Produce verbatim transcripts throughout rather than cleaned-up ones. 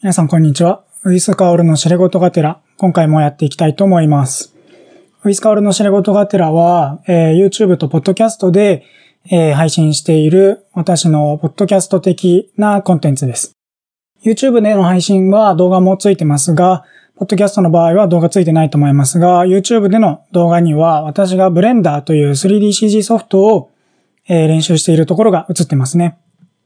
皆さんこんにちは。ウィスカオルの知れ事がてら、今回もやっていきたいと思います。ウィスカオルの知れ事がてらは、えー、YouTube と Podcast で、えー、配信している私のポッドキャスト的なコンテンツです。YouTube での配信は動画もついてますが、Podcast の場合は動画ついてないと思いますが、YouTube での動画には私が Blender という スリーディーシージー ソフトを、えー、練習しているところが映ってますね。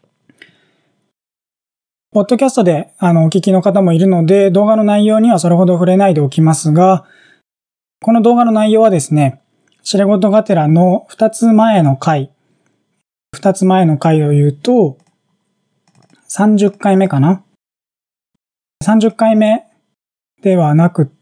ポッドキャストであのお聞きの方もいるので、動画の内容にはそれほど触れないでおきますが、この動画の内容はですね、知れ事がてらの二つ前の回、二つ前の回を言うと、さんじゅっかいめかな ?さんじゅっかいめではなくって、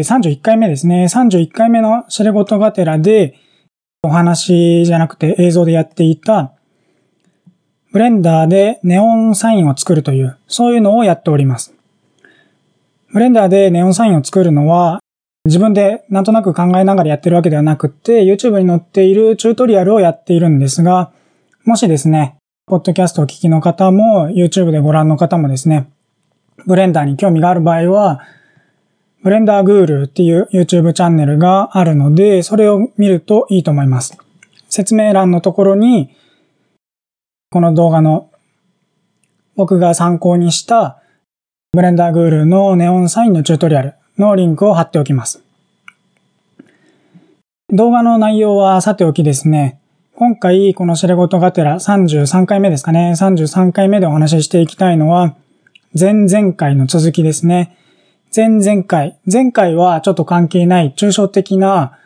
さんじゅういっかいめですね。さんじゅういっかいめの知れ事がてらで、お話じゃなくて映像でやっていた、ブレンダーでネオンサインを作るという、そういうのをやっております。ブレンダーでネオンサインを作るのは、自分でなんとなく考えながらやってるわけではなくって、YouTube に載っているチュートリアルをやっているんですが、もしですね、ポッドキャストをお聞きの方も、YouTube でご覧の方もですね、ブレンダーに興味がある場合は、ブレンダーグールっていう YouTube チャンネルがあるので、それを見るといいと思います。説明欄のところに、この動画の僕が参考にしたブレンダーグールのネオンサインのチュートリアルのリンクを貼っておきます。動画の内容はさておきですね、今回この知れ事がてらさんじゅうさんかいめですかね、さんじゅうさんかいめでお話ししていきたいのは前々回の続きですね。前々回、前回はちょっと関係ない抽象的な、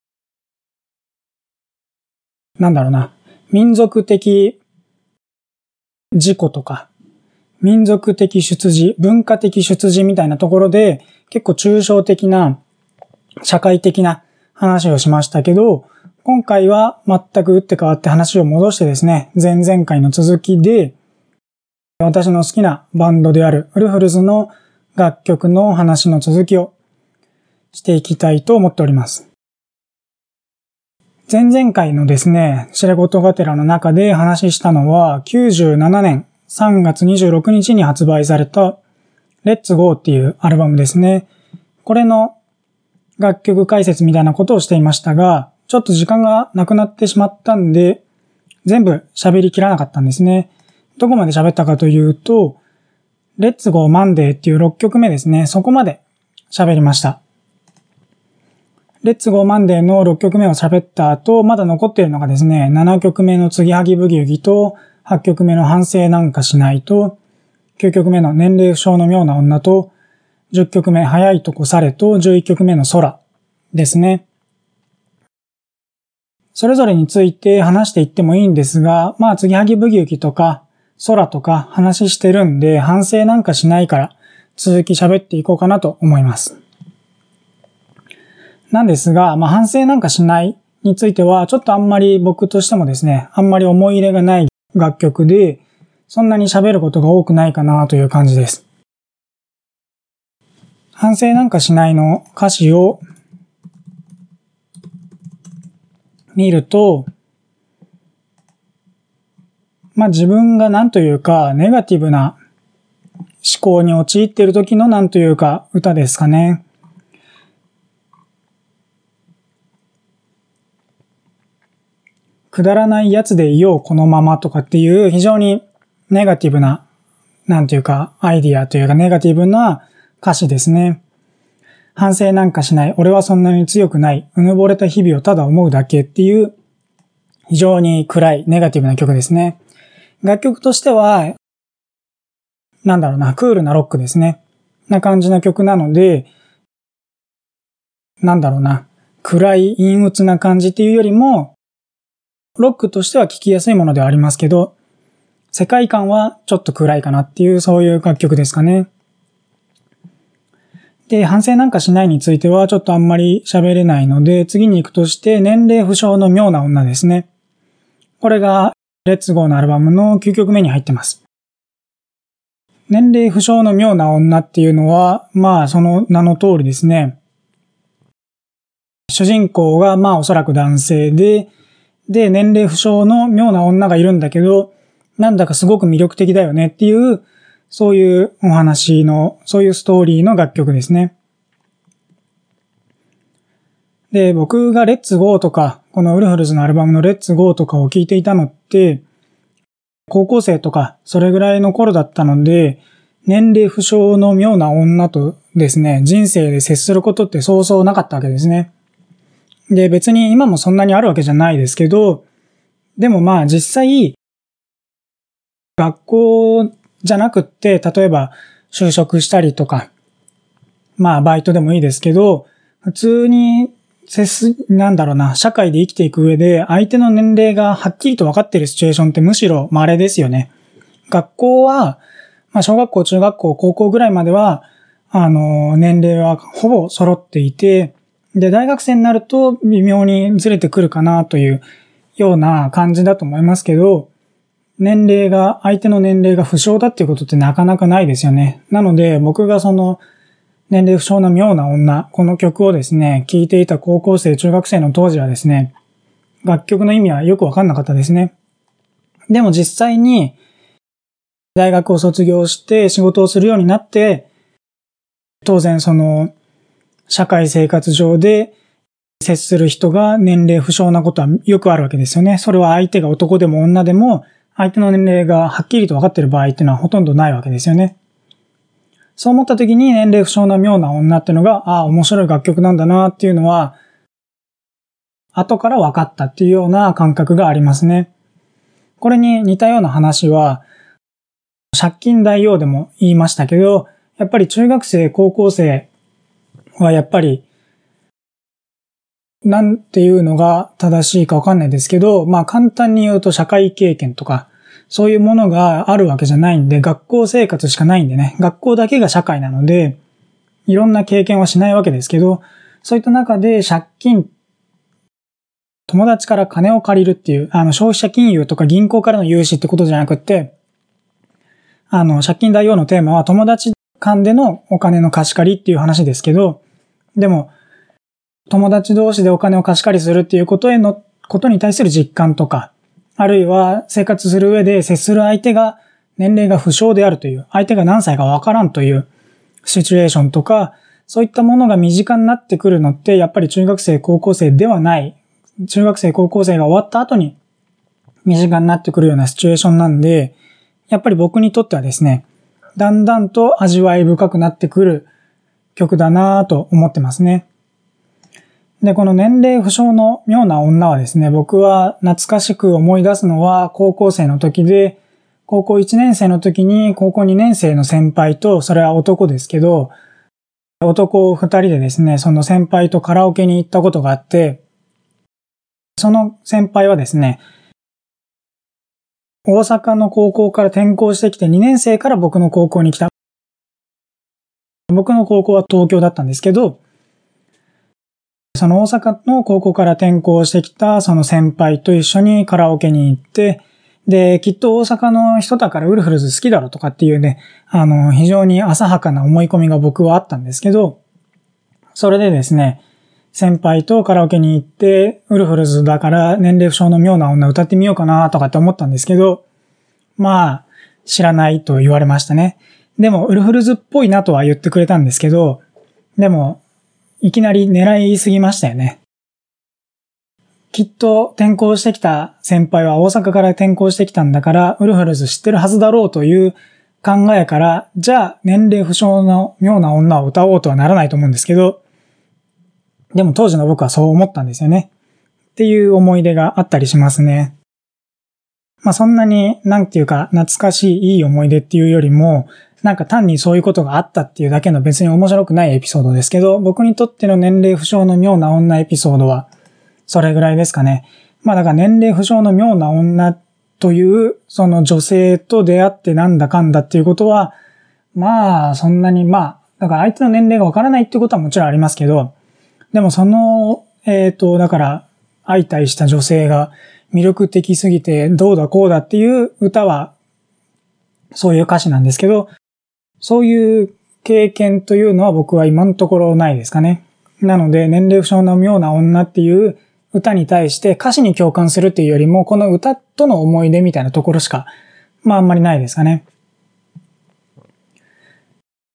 なんだろうな、民族的自己とか、民族的出自、文化的出自みたいなところで結構抽象的な社会的な話をしましたけど、今回は全く打って変わって話を戻してですね、前々回の続きで私の好きなバンドであるウルフルズの楽曲の話の続きをしていきたいと思っております。前々回のですね、知れ事がてらの中で話したのは、きゅうじゅうななねんさんがつにじゅうろくにちに発売された Let's Go っていうアルバムですね。これの楽曲解説みたいなことをしていましたが、ちょっと時間がなくなってしまったんで、全部喋りきらなかったんですね。どこまで喋ったかというと、Let's Go Monday っていうろっきょくめですね。そこまで喋りました。レッツゴーマンデーのろっきょくめを喋った後、まだ残っているのがですね、ななきょくめの継ぎはぎブギウギと、はちきょくめの反省なんかしないと、きゅうきょくめの年齢不詳の妙な女と、じゅっきょくめ早いとこされと、じゅういっきょくめの空ですね。それぞれについて話していってもいいんですが、まあ継ぎはぎブギウギとか、空とか話してるんで、反省なんかしないから、続き喋っていこうかなと思います。なんですが、まあ、反省なんかしないについては、ちょっとあんまり僕としてもですね、あんまり思い入れがない楽曲で、そんなに喋ることが多くないかなという感じです。反省なんかしないの歌詞を見ると、まあ、自分がなんというか、ネガティブな思考に陥っている時のなんというか、歌ですかね。くだらないやつでいようこのままとかっていう非常にネガティブな、なんていうかアイディアというかネガティブな歌詞ですね。反省なんかしない、俺はそんなに強くない、うぬぼれた日々をただ思うだけっていう非常に暗いネガティブな曲ですね。楽曲としては、なんだろうな、クールなロックですね。な感じの曲なので、なんだろうな、暗い陰鬱な感じっていうよりも、ロックとしては聴きやすいものではありますけど、世界観はちょっと暗いかなっていうそういう楽曲ですかね。で、反省なんかしないについてはちょっとあんまり喋れないので、次に行くとして年齢不詳の妙な女ですね。これがレッツゴーのアルバムのきゅうきょくめに入ってます。年齢不詳の妙な女っていうのは、まあその名の通りですね。主人公がまあおそらく男性で、で、年齢不詳の妙な女がいるんだけど、なんだかすごく魅力的だよねっていう、 そういうお話の、そういうストーリーの楽曲ですね。で、僕がレッツゴーとか、このウルフルズのアルバムのレッツゴーとかを聴いていたのって、高校生とか、それぐらいの頃だったので、年齢不詳の妙な女とですね、人生で接することってそうそうなかったわけですね。で、別に今もそんなにあるわけじゃないですけど、でもまあ実際、学校じゃなくって、例えば就職したりとか、まあバイトでもいいですけど、普通に接す、なんだろうな、社会で生きていく上で相手の年齢がはっきりと分かっているシチュエーションってむしろ稀ですよね。学校は、まあ小学校、中学校、高校ぐらいまでは、あの、年齢はほぼ揃っていて、で、大学生になると微妙にずれてくるかなというような感じだと思いますけど、年齢が、相手の年齢が不詳だっていうことってなかなかないですよね。なので僕がその年齢不詳な妙な女、この曲をですね、聴いていた高校生、中学生の当時はですね、楽曲の意味はよくわかんなかったですね。でも実際に大学を卒業して仕事をするようになって、当然その社会生活上で接する人が年齢不詳なことはよくあるわけですよね。それは相手が男でも女でも相手の年齢がはっきりと分かっている場合っていうのはほとんどないわけですよね。そう思った時に年齢不詳な妙な女っていうのが、ああ、面白い楽曲なんだなっていうのは、後から分かったっていうような感覚がありますね。これに似たような話は、借金大王でも言いましたけど、やっぱり中学生、高校生はやっぱり、なんていうのが正しいかわかんないですけど、まあ簡単に言うと社会経験とか、そういうものがあるわけじゃないんで、学校生活しかないんでね、学校だけが社会なので、いろんな経験はしないわけですけど、そういった中で借金、友達から金を借りるっていう、あの消費者金融とか銀行からの融資ってことじゃなくって、あの借金大王のテーマは友達間でのお金の貸し借りっていう話ですけど、でも、友達同士でお金を貸し借りするっていうことへの、ことに対する実感とか、あるいは生活する上で接する相手が年齢が不詳であるという、相手が何歳かわからんというシチュエーションとか、そういったものが身近になってくるのって、やっぱり中学生、高校生ではない、中学生、高校生が終わった後に身近になってくるようなシチュエーションなんで、やっぱり僕にとってはですね、だんだんと味わい深くなってくる曲だなぁと思ってますね。で、この年齢不詳の妙な女はですね、僕は懐かしく思い出すのは高校生の時で、高校いちねん生の時に高校にねん生の先輩と、それは男ですけど、男二人でですね、その先輩とカラオケに行ったことがあって、その先輩はですね、大阪の高校から転校してきてにねん生から僕の高校に来た。僕の高校は東京だったんですけど、その大阪の高校から転校してきたその先輩と一緒にカラオケに行って、で、きっと大阪の人だからウルフルズ好きだろとかっていうね、あの、非常に浅はかな思い込みが僕はあったんですけど、それでですね、先輩とカラオケに行って、ウルフルズだから年齢不詳の妙な女歌ってみようかなとかって思ったんですけど、まあ、知らないと言われましたね。でも、ウルフルズっぽいなとは言ってくれたんですけど、でも、いきなり狙いすぎましたよね。きっと転校してきた先輩は大阪から転校してきたんだから、ウルフルズ知ってるはずだろうという考えから、じゃあ年齢不詳の妙な女を歌おうとはならないと思うんですけど、でも当時の僕はそう思ったんですよね。っていう思い出があったりしますね。まあそんなになんていうか懐かしいいい思い出っていうよりも、なんか単にそういうことがあったっていうだけの別に面白くないエピソードですけど、僕にとっての年齢不詳の妙な女エピソードはそれぐらいですかね。まあだから年齢不詳の妙な女というその女性と出会ってなんだかんだっていうことは、まあそんなにまあ、だから相手の年齢がわからないっていうことはもちろんありますけど、でもその、えっと、だから相対した女性が魅力的すぎてどうだこうだっていう歌はそういう歌詞なんですけど、そういう経験というのは僕は今のところないですかね。なので年齢不詳の妙な女っていう歌に対して歌詞に共感するっていうよりもこの歌との思い出みたいなところしかまああんまりないですかね。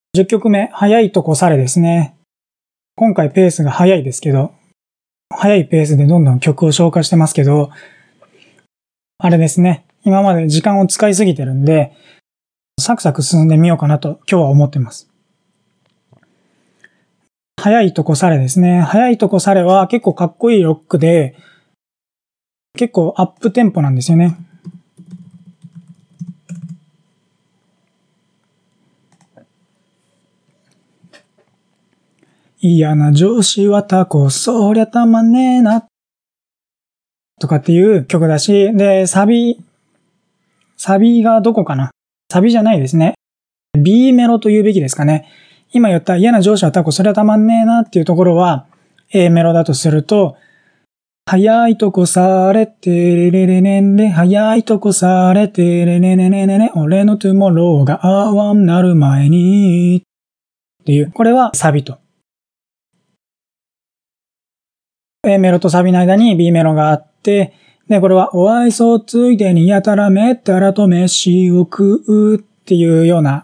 じゅっきょくめ、早いとこされですね。今回ペースが早いですけど、早いペースでどんどん曲を消化してますけど、あれですね。今まで時間を使いすぎてるんで、サクサク進んでみようかなと今日は思ってます。早いとこされですね。早いとこされは結構かっこいいロックで、結構アップテンポなんですよね。嫌な上司はタコ、そりゃたまんねえな。とかっていう曲だし、で、サビ、サビがどこかな？サビじゃないですね。B メロと言うべきですかね。今言った嫌な上司はタコ、そりゃたまんねえなっていうところは A メロだとすると、早いとこされてれれれれんれ、早いとこされてれれれれれれ、俺のトゥモローがあわんなる前にっていう、これはサビと。A メロとサビの間に B メロがあって、で、これはお愛想ついでにやたらめったらと飯を食うっていうような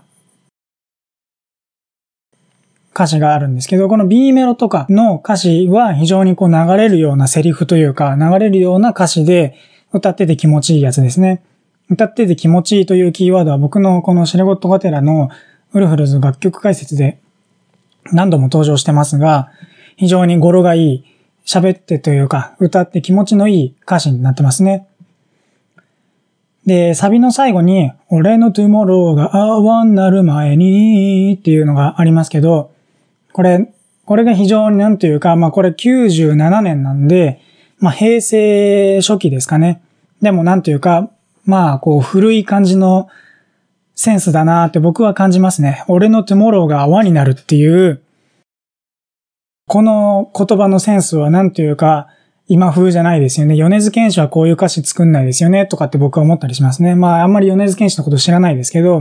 歌詞があるんですけど、この B メロとかの歌詞は非常にこう流れるようなセリフというか、流れるような歌詞で歌ってて気持ちいいやつですね。歌ってて気持ちいいというキーワードは僕のこのシレゴットガテラのウルフルズ楽曲解説で何度も登場してますが、非常に語呂がいい、喋ってというか歌って気持ちのいい歌詞になってますね。で、サビの最後に俺のトゥモローがあわんなる前にっていうのがありますけど、これ、これが非常になんというか、まあこれきゅうじゅうななねんなんで、まあ平成初期ですかね。でもなんというか、まあこう古い感じのセンスだなって僕は感じますね。俺のトゥモローが泡になるっていう、この言葉のセンスはなんというか、今風じゃないですよね。米津玄師はこういう歌詞作んないですよねとかって僕は思ったりしますね。まああんまり米津玄師のこと知らないですけど、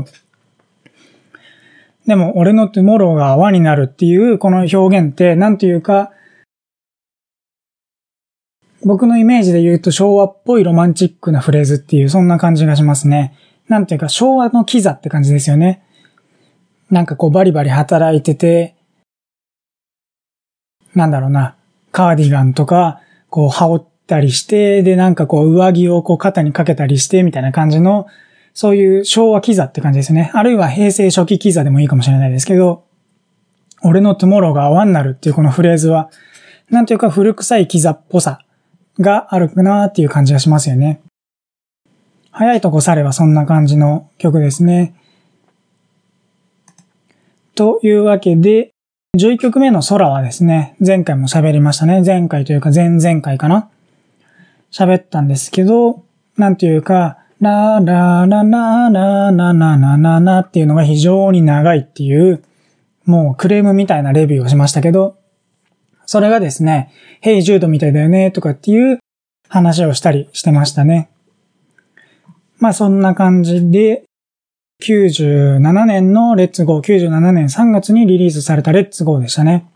でも、俺のトゥモローが泡になるっていうこの表現って、なんというか、僕のイメージで言うと昭和っぽいロマンチックなフレーズっていう、そんな感じがしますね。なんていうか、昭和のキザって感じですよね。なんかこうバリバリ働いてて、なんだろうな、カーディガンとか、こう羽織ったりして、でなんかこう上着をこう肩にかけたりして、みたいな感じの、そういう昭和キザって感じですね。あるいは平成初期キザでもいいかもしれないですけど、俺のトゥモローが泡になるっていうこのフレーズは、なんというか古臭いキザっぽさがあるかなっていう感じがしますよね。早いとこされはそんな感じの曲ですね。というわけで、じゅういっきょくめの空はですね、前回も喋りましたね。前回というか前々回かな。喋ったんですけど、なんというか、ラーラーラーラーラーラーラーラーラーラーっていうのが非常に長いっていう、もうクレームみたいなレビューをしましたけど、それがですね、ヘイジュードみたいだよねとかっていう話をしたりしてましたね。まあそんな感じで、きゅうじゅうななねんのレッツゴー、きゅうじゅうななねんさんがつにリリースされたレッツゴーでしたね。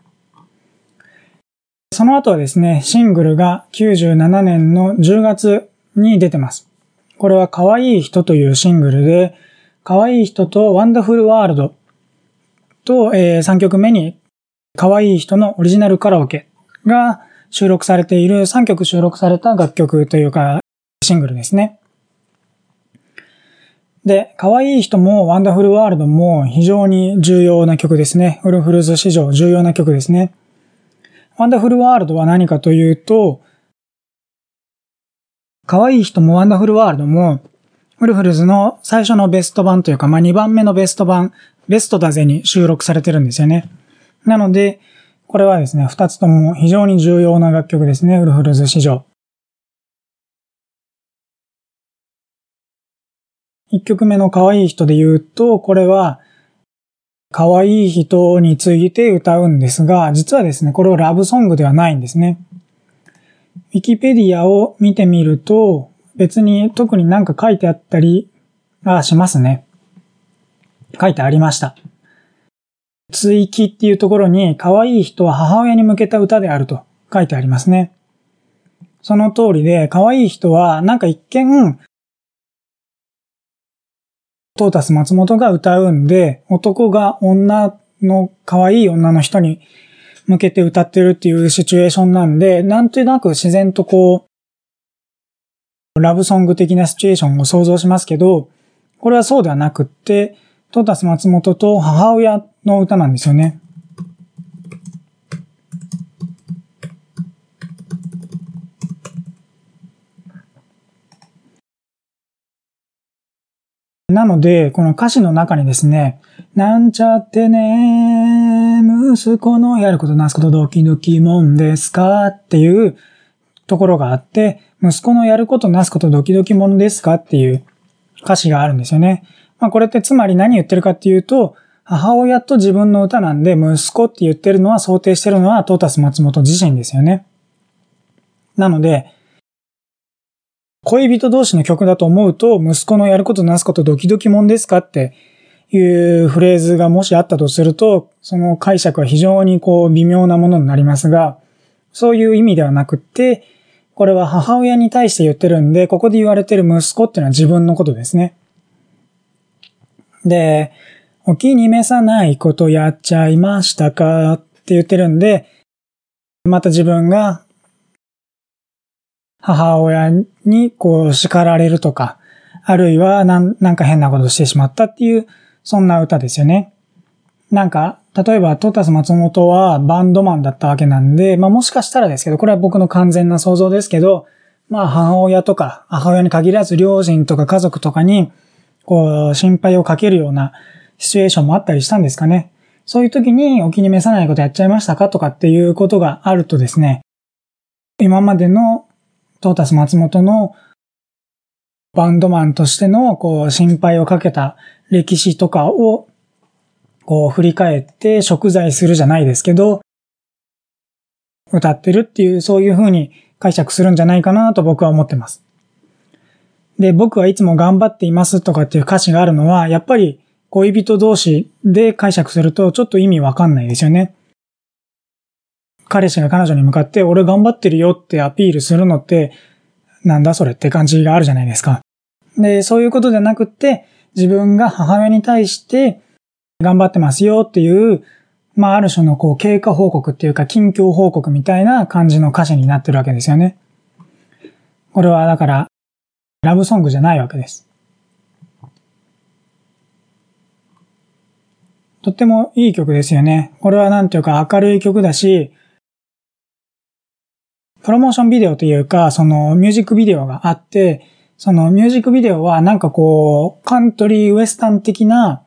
その後はですね、シングルがきゅうじゅうななねんのじゅうがつに出てます。これは可愛い人というシングルで、可愛い人とワンダフルワールドと、えー、さんきょくめに可愛い人のオリジナルカラオケが収録されているさんきょく収録された楽曲というかシングルですね。で、可愛い人もワンダフルワールドも非常に重要な曲ですね。ウルフルズ史上重要な曲ですね。ワンダフルワールドは何かというと、可愛い人もワンダフルワールドもウルフルズの最初のベスト版というか、まあ、にばんめのベスト版、ベストだぜに収録されてるんですよね。なので、これはですね、二つとも非常に重要な楽曲ですね、ウルフルズ史上。一曲目の可愛い人で言うと、これは、可愛い人について歌うんですが、実はですね、これはラブソングではないんですね。ウィキペディアを見てみると、別に特になんか書いてあったり、あ、しますね。書いてありました。追記っていうところに、可愛い人は母親に向けた歌であると書いてありますね。その通りで、可愛い人はなんか一見、 トータス松本が歌うんで、男が女の可愛い女の人に向けて歌ってるっていうシチュエーションなんで、なんとなく自然とこう、ラブソング的なシチュエーションを想像しますけど、これはそうではなくって、トータス松本と母親の歌なんですよね。なので、この歌詞の中にですね、なんちゃってね、息子のやることなすことドキドキもんですかっていうところがあって、息子のやることなすことドキドキもんですかっていう歌詞があるんですよね。まあこれってつまり何言ってるかっていうと、母親と自分の歌なんで、息子って言ってるのは想定してるのはトータス松本自身ですよね。なので、恋人同士の曲だと思うと、息子のやることなすことドキドキもんですかっていうフレーズがもしあったとすると、その解釈は非常にこう微妙なものになりますが、そういう意味ではなくって、これは母親に対して言ってるんで、ここで言われてる息子っていうのは自分のことですね。で、お気に召さないことやっちゃいましたかって言ってるんで、また自分が母親にこう叱られるとか、あるいはなんなんか変なことしてしまったっていう、そんな歌ですよね。なんか、例えばトータス松本はバンドマンだったわけなんで、まあもしかしたらですけど、これは僕の完全な想像ですけど、まあ母親とか、母親に限らず両親とか家族とかに、こう心配をかけるようなシチュエーションもあったりしたんですかね。そういう時にお気に召さないことやっちゃいましたかとかっていうことがあるとですね、今までのトータス松本のバンドマンとしてのこう心配をかけた歴史とかをこう振り返って贖罪するじゃないですけど、歌ってるっていう、そういう風に解釈するんじゃないかなと僕は思ってます。で、僕はいつも頑張っていますとかっていう歌詞があるのは、やっぱり恋人同士で解釈するとちょっと意味わかんないですよね。彼氏が彼女に向かって俺頑張ってるよってアピールするのってなんだそれって感じがあるじゃないですか。で、そういうことじゃなくって自分が母親に対して頑張ってますよっていう、まあある種のこう経過報告っていうか近況報告みたいな感じの歌詞になってるわけですよね。これはだからラブソングじゃないわけです。とってもいい曲ですよね。これはなんていうか明るい曲だし、プロモーションビデオというか、そのミュージックビデオがあって、そのミュージックビデオはなんかこう、カントリーウエスタン的な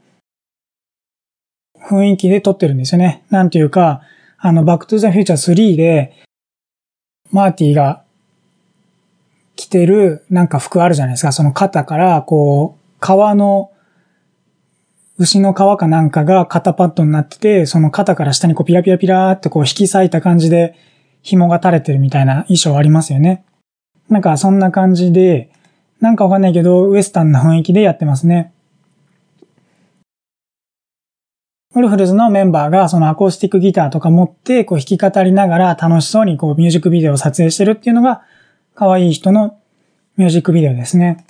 雰囲気で撮ってるんですよね。なんていうか、あの、バックトゥザフューチャースリーで、マーティが着てるなんか服あるじゃないですか。その肩からこう、革の、牛の皮かなんかが肩パッドになってて、その肩から下にこうピラピラピラーってこう引き裂いた感じで紐が垂れてるみたいな衣装ありますよね。なんかそんな感じで、なんかわかんないけどウエスタンな雰囲気でやってますね。ウルフルズのメンバーがそのアコースティックギターとか持ってこう弾き語りながら楽しそうにこうミュージックビデオを撮影してるっていうのが可愛い人のミュージックビデオですね。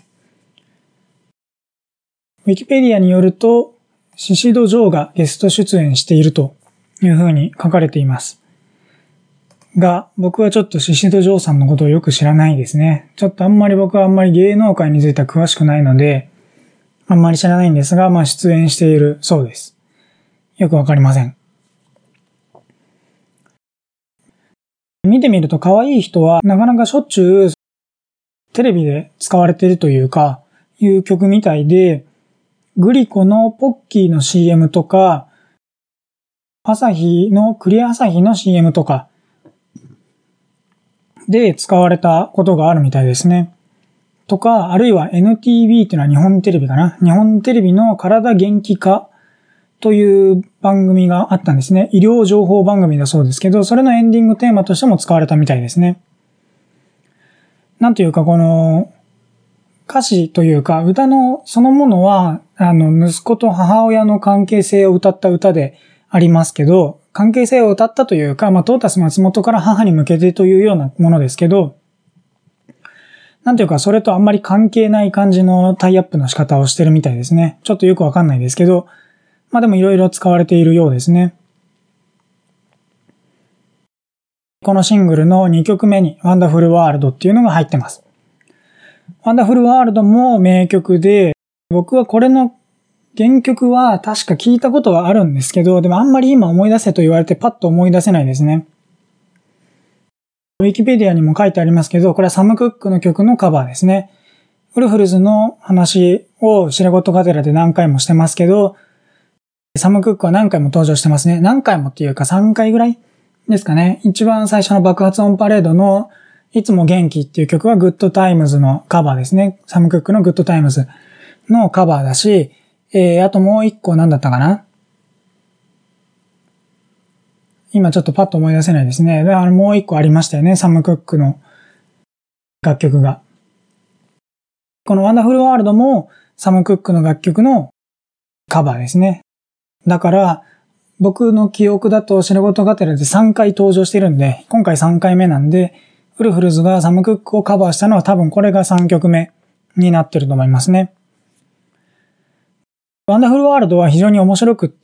ウィキペディアによると、シシド・ジョーがゲスト出演しているというふうに書かれています。が、僕はちょっとシシド・ジョーさんのことをよく知らないですね。ちょっとあんまり僕はあんまり芸能界については詳しくないので、あんまり知らないんですが、まあ出演しているそうです。よくわかりません。見てみると可愛い人はなかなかしょっちゅうテレビで使われているというか、いう曲みたいで、グリコのポッキーの シーエム とか、アサヒのクリアアサヒの シーエム とかで使われたことがあるみたいですね。とか、あるいは エヌティービー っていうのは日本テレビかな。日本テレビの体元気化という番組があったんですね。医療情報番組だそうですけど、それのエンディングテーマとしても使われたみたいですね。なんというかこの歌詞というか歌のそのものはあの息子と母親の関係性を歌った歌でありますけど、関係性を歌ったというか、まあトータス松本から母に向けてというようなものですけど、 なんていうか、それとあんまり関係ない感じのタイアップの仕方をしてるみたいですね。ちょっとよくわかんないですけど、まあでもいろいろ使われているようですね。このシングルのにきょくめにワンダフルワールドっていうのが入ってます。ワンダフルワールドも名曲で、僕はこれの原曲は確か聞いたことはあるんですけど、でもあんまり今思い出せと言われてパッと思い出せないですね。ウィキペディアにも書いてありますけど、これはサム・クックの曲のカバーですね。ウルフルズの話をシレゴットガテラで何回もしてますけど、サム・クックは何回も登場してますね。何回もっていうかさんかいぐらいですかね。一番最初の爆発音パレードのいつも元気っていう曲はグッドタイムズのカバーですね。サム・クックのグッドタイムズのカバーだし、えー、あともう一個何だったかな。今ちょっとパッと思い出せないですね。で、あのもう一個ありましたよね。サム・クックの楽曲が。このワンダフルワールドもサム・クックの楽曲のカバーですね。だから、僕の記憶だとシレゴットガテラでさんかい登場してるんで、今回さんかいめなんで、ウルフルズがサム・クックをカバーしたのは多分これがさんきょくめになってると思いますね。ワンダフルワールドは非常に面白くって、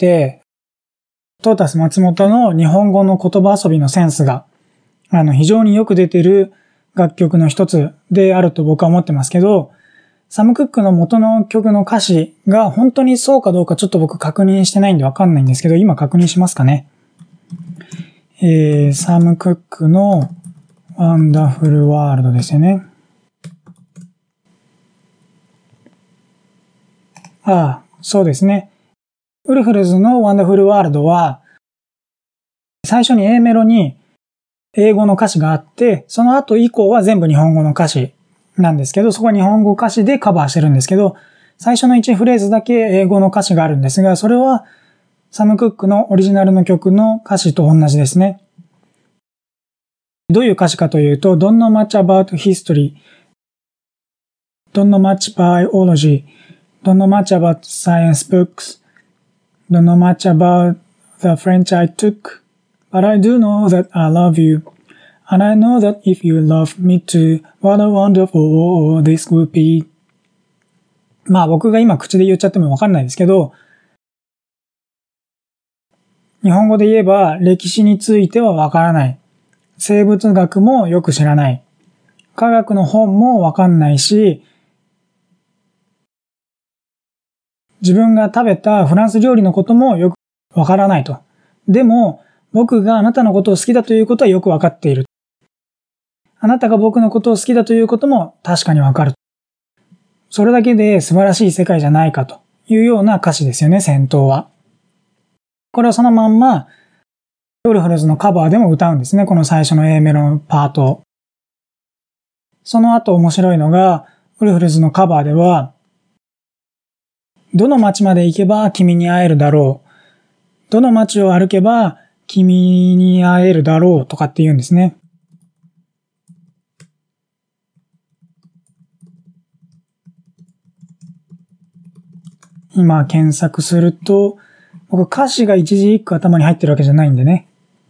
トータス松本の日本語の言葉遊びのセンスが、あの、非常によく出てる楽曲の一つであると僕は思ってますけど、サム・クックの元の曲の歌詞が本当にそうかどうかちょっと僕確認してないんでわかんないんですけど、今確認しますかね。えー、サム・クックのワンダフルワールドですよね。ああ、そうですね。ウルフルズのワンダフルワールドは、最初に A メロに英語の歌詞があって、その後以降は全部日本語の歌詞なんですけど、そこは日本語歌詞でカバーしてるんですけど、最初のいちフレーズだけ英語の歌詞があるんですが、それはサム・クックのオリジナルの曲の歌詞と同じですね。どういう歌詞かというと、Don't know much about history, Don't know much biology, Don't know much about science books, Don't know much about the French I took, but I do know that I love you, and I know that if you love me too, what a wonderful this would be. まあ僕が今口で言っちゃってもわかんないですけど、日本語で言えば歴史についてはわからない。生物学もよく知らない。科学の本もわかんないし、自分が食べたフランス料理のこともよくわからないと。でも、僕があなたのことを好きだということはよくわかっている。あなたが僕のことを好きだということも確かにわかる。それだけで素晴らしい世界じゃないかというような歌詞ですよね、先頭は。これはそのまんま、ウルフルズのカバーでも歌うんですね、この最初の A メロのパート。その後面白いのが、ウルフルズのカバーでは、どの街まで行けば君に会えるだろう。どの街を歩けば君に会えるだろうとかって言うんですね。今検索すると、僕歌詞が一字一句頭に入ってるわけじゃないんでね。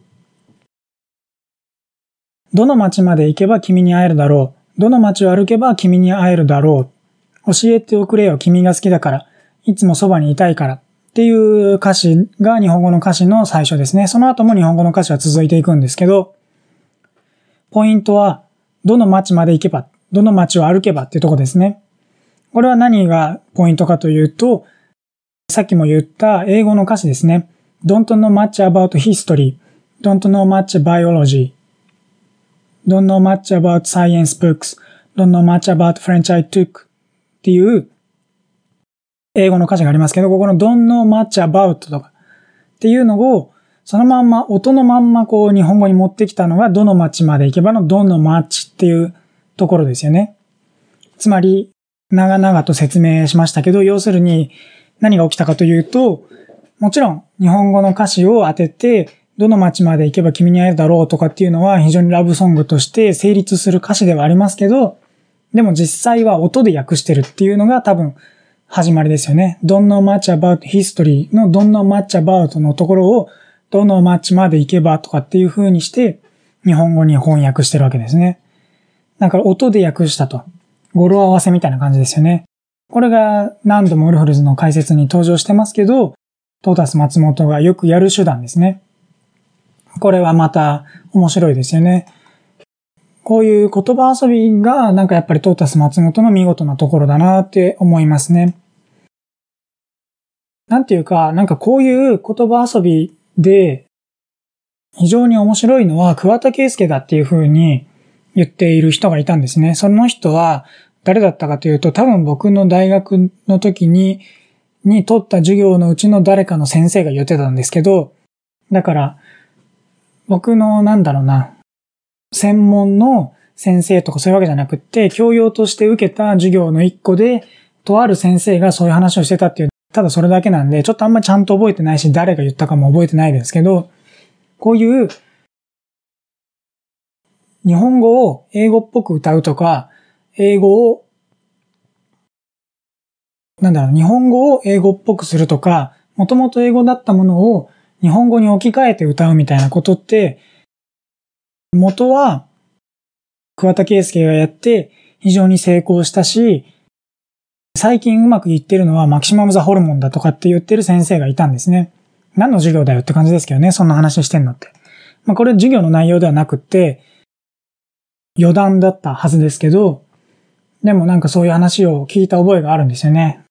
どの街まで行けば君に会えるだろう。どの街を歩けば君に会えるだろう。教えておくれよ、君が好きだから。いつもそばにいたいから。っていう歌詞が日本語の歌詞の最初ですね。その後も日本語の歌詞は続いていくんですけど、ポイントは、どの街まで行けば、どの街を歩けばっていうとこですね。これは何がポイントかというと、さっきも言った英語の歌詞ですね。Don't know much about history, don't know much biology, don't know much about science books, don't know much about French I took っていう英語の歌詞がありますけど、ここの don't know much about とかっていうのをそのまんま、音のまんまこう日本語に持ってきたのがどの街まで行けばの don't know much っていうところですよね。つまり、長々と説明しましたけど、要するに何が起きたかというと、もちろん日本語の歌詞を当てて、どの街まで行けば君に会えるだろうとかっていうのは非常にラブソングとして成立する歌詞ではありますけど、でも実際は音で訳してるっていうのが多分始まりですよね。Don't know much about history の Don't know much about のところをどの街まで行けばとかっていう風にして日本語に翻訳してるわけですね。だから音で訳したと。 語呂合わせみたいな感じですよね。これが何度もウルフルズの解説に登場してますけど、トータス松本がよくやる手段ですね。これはまた面白いですよね。こういう言葉遊びがなんかやっぱりトータス松本の見事なところだなって思いますね。なんていうか、なんかこういう言葉遊びで非常に面白いのは桑田佳祐だっていう風に言っている人がいたんですね。その人は誰だったかというと、多分僕の大学の時にに取った授業のうちの誰かの先生が言ってたんですけど、だから僕のなんだろうな、専門の先生とかそういうわけじゃなくって、教養として受けた授業の一個で、とある先生がそういう話をしてたっていう、ただそれだけなんで、ちょっとあんまりちゃんと覚えてないし、誰が言ったかも覚えてないですけど、こういう日本語を英語っぽく歌うとか、英語をなんだろう、日本語を英語っぽくするとか、もともと英語だったものを日本語に置き換えて歌うみたいなことって、元は桑田佳祐がやって非常に成功したし、最近うまくいってるのはマキシマムザホルモンだとかって言ってる先生がいたんですね。何の授業だよって感じですけどね、そんな話してんのって。まあこれ授業の内容ではなくって、余談だったはずですけど、でもなんかそういう話を聞いた覚えがあるんですよね。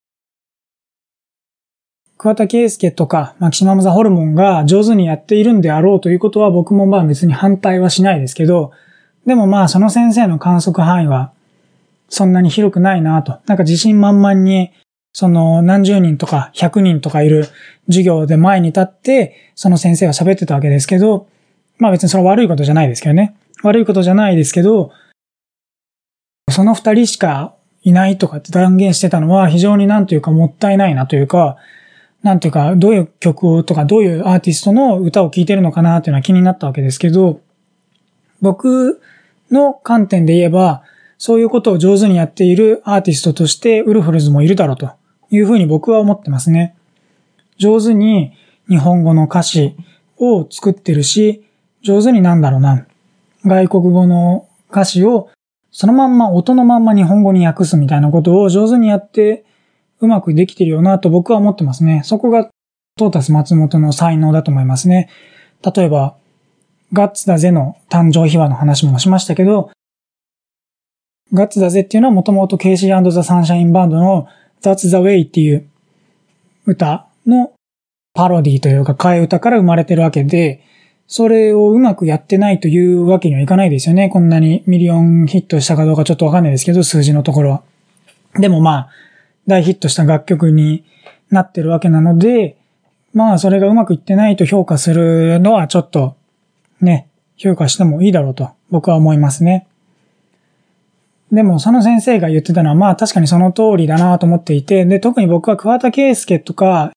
桑田佳祐とかマキシマムザホルモンが上手にやっているんであろうということは僕もまあ別に反対はしないですけど、でもまあその先生の観測範囲はそんなに広くないなと。なんか自信満々にその何十人とかひゃくにんとかいる授業で前に立ってその先生は喋ってたわけですけど、まあ別にそれは悪いことじゃないですけどね。悪いことじゃないですけど、その二人しかいないとかって断言してたのは非常になんというかもったいないなというか、なんていうかどういう曲とかどういうアーティストの歌を聴いてるのかなっていうのは気になったわけですけど、僕の観点で言えば、そういうことを上手にやっているアーティストとしてウルフルズもいるだろうというふうに僕は思ってますね。上手に日本語の歌詞を作ってるし、上手になんだろうな、外国語の歌詞をそのまんま音のまんま日本語に訳すみたいなことを上手にやってうまくできてるよなと僕は思ってますね。そこがトータス松本の才能だと思いますね。例えば、ガッツだぜの誕生秘話の話もしましたけど、ガッツだぜっていうのはもともとケイシー&ザ・サンシャインバンドの That's the Way っていう歌のパロディというか替え歌から生まれてるわけで、それをうまくやってないというわけにはいかないですよね。こんなにミリオンヒットしたかどうかちょっとわかんないですけど、数字のところは。でもまあ、大ヒットした楽曲になってるわけなので、まあそれがうまくいってないと評価するのはちょっとね、評価してもいいだろうと僕は思いますね。でもその先生が言ってたのはまあ確かにその通りだなと思っていて、で特に僕は桑田佳祐とか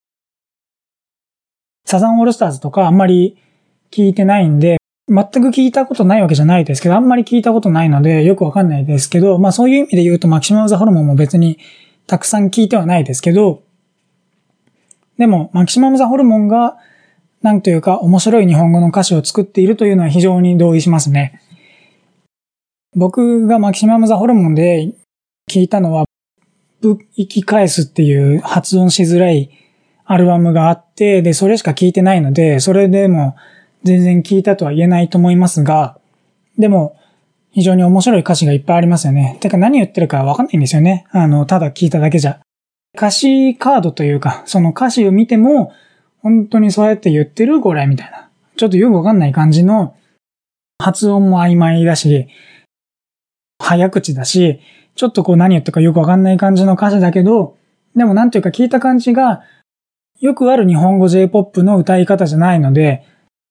サザンオールスターズとかあんまり聞いてないんで、全く聞いたことないわけじゃないですけど、あんまり聞いたことないのでよくわかんないですけど、まあそういう意味で言うとマキシマムザホルモンも別にたくさん聞いてはないですけど、でもマキシマムザホルモンがなんというか面白い日本語の歌詞を作っているというのは非常に同意しますね。僕がマキシマムザホルモンで聞いたのはぶ生き返すっていう発音しづらいアルバムがあって、でそれしか聞いてないので、それでも全然聞いたとは言えないと思いますが、でも非常に面白い歌詞がいっぱいありますよね。てか何言ってるかわかんないんですよね。あのただ聞いただけじゃ。歌詞カードというか、その歌詞を見ても本当にそうやって言ってるこれみたいな。ちょっとよくわかんない感じの発音も曖昧だし、早口だし、ちょっとこう何言ってるかよくわかんない感じの歌詞だけど、でもなんというか聞いた感じがよくある日本語 J-ポップ の歌い方じゃないので、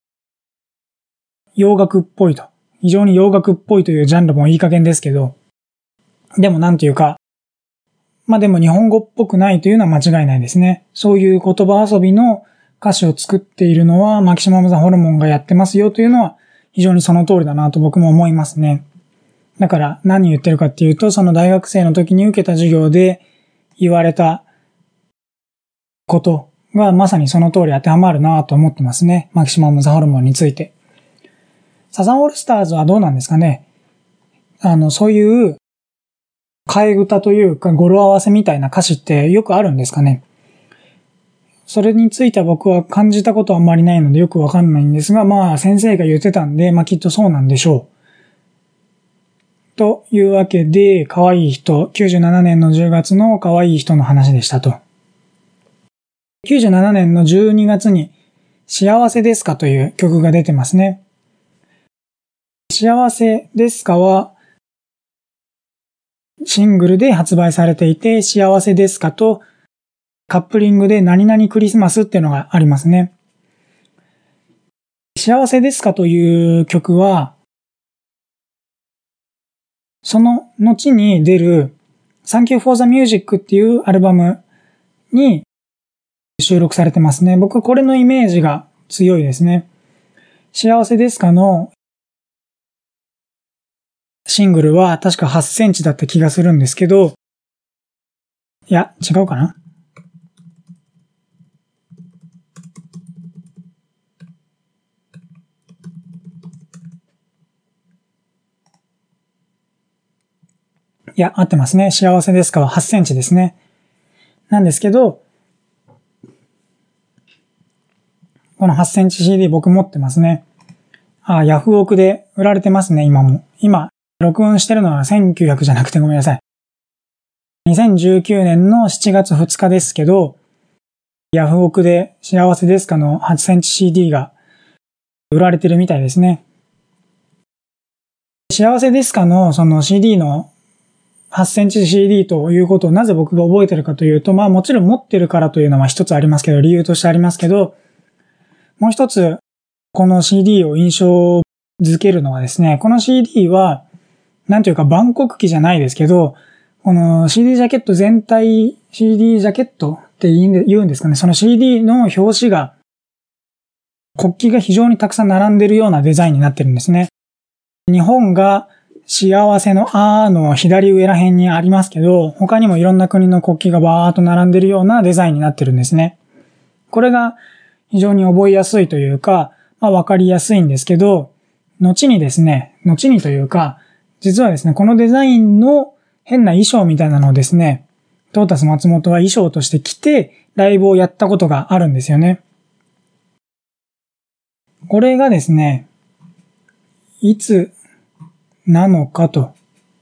洋楽っぽいと。非常に洋楽っぽいというジャンルもいい加減ですけど、でもなんというか、まあでも日本語っぽくないというのは間違いないですね。そういう言葉遊びの歌詞を作っているのはマキシマムザホルモンがやってますよというのは非常にその通りだなと僕も思いますね。だから何言ってるかっていうと、その大学生の時に受けた授業で言われたことがまさにその通り当てはまるなと思ってますね。マキシマムザホルモンについて。サザンオールスターズはどうなんですかね。あの、そういう替え歌というか語呂合わせみたいな歌詞ってよくあるんですかね。それについては僕は感じたことはあんまりないのでよくわかんないんですが、まあ先生が言ってたんで、まあきっとそうなんでしょう。というわけで、可愛い人、きゅうじゅうななねんのじゅうがつの可愛い人の話でしたと。きゅうじゅうななねんのじゅうにがつに幸せですかという曲が出てますね。幸せですかはシングルで発売されていて、幸せですかとカップリングで何々クリスマスっていうのがありますね。幸せですかという曲は、その後に出る Thank You for the Music っていうアルバムに収録されてますね。僕はこれのイメージが強いですね。幸せですかのシングルは確かはちセンチだった気がするんですけど、いや、違うかな？いや、合ってますね。幸せですかははちセンチですね。なんですけど、このはちセンチ シーディー 僕持ってますね。あ、ヤフオクで売られてますね、今も。今、録音してるのはせんきゅうひゃくじゃなくてごめんなさい。にせんじゅうきゅうねんのしちがつふつかですけど、ヤフオクで幸せですかのはちセンチ シーディー が売られてるみたいですね。幸せですかのその シーディー のはちセンチ シーディー ということをなぜ僕が覚えてるかというと、まあもちろん持ってるからというのは一つありますけど、理由としてありますけど、もう一つこの シーディー を印象づけるのはですね、この シーディー はなんていうか万国旗じゃないですけど、この シーディー ジャケット全体、シーディー ジャケットって言うんですかね、その シーディー の表紙が国旗が非常にたくさん並んでいるようなデザインになってるんですね。日本が幸せのあーの左上ら辺にありますけど、他にもいろんな国の国旗がバーっと並んでいるようなデザインになってるんですね。これが非常に覚えやすいというか、まあわかりやすいんですけど、後にですね、後にというか、実はですね、このデザインの変な衣装みたいなのをですね、トータス松本は衣装として着てライブをやったことがあるんですよね。これがですね、いつなのかと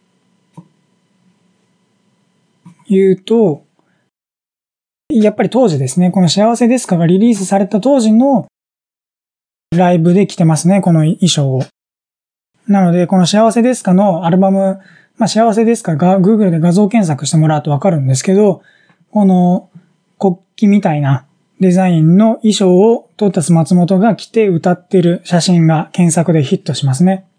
いうと、やっぱり当時ですね、この幸せですかがリリースされた当時のライブで着てますね、この衣装を。なので、この幸せですかのアルバム、まあ幸せですかが Google で画像検索してもらうとわかるんですけど、この国旗みたいなデザインの衣装をトータス松本が着て歌ってる写真が検索でヒットしますね。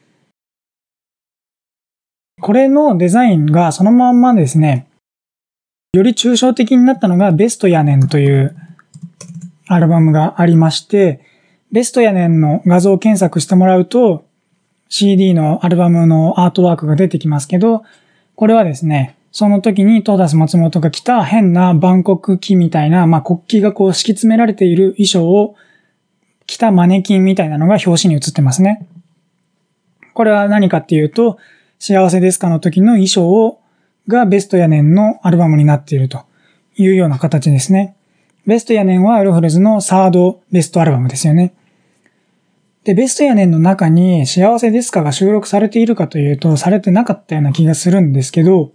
これのデザインがそのまんまですね、より抽象的になったのがベストやねんというアルバムがありまして、ベストやねんの画像検索してもらうと シーディー のアルバムのアートワークが出てきますけど、これはですね、その時にトータス松本が着た変な万国旗みたいな、まあ国旗がこう敷き詰められている衣装を着たマネキンみたいなのが表紙に写ってますね。これは何かっていうと、幸せですかの時の衣装をがベストやねんのアルバムになっているというような形ですね。ベストやねんはウルフルズのサードベストアルバムですよね。で、ベストやねんの中に幸せですかが収録されているかというと、されてなかったような気がするんですけど、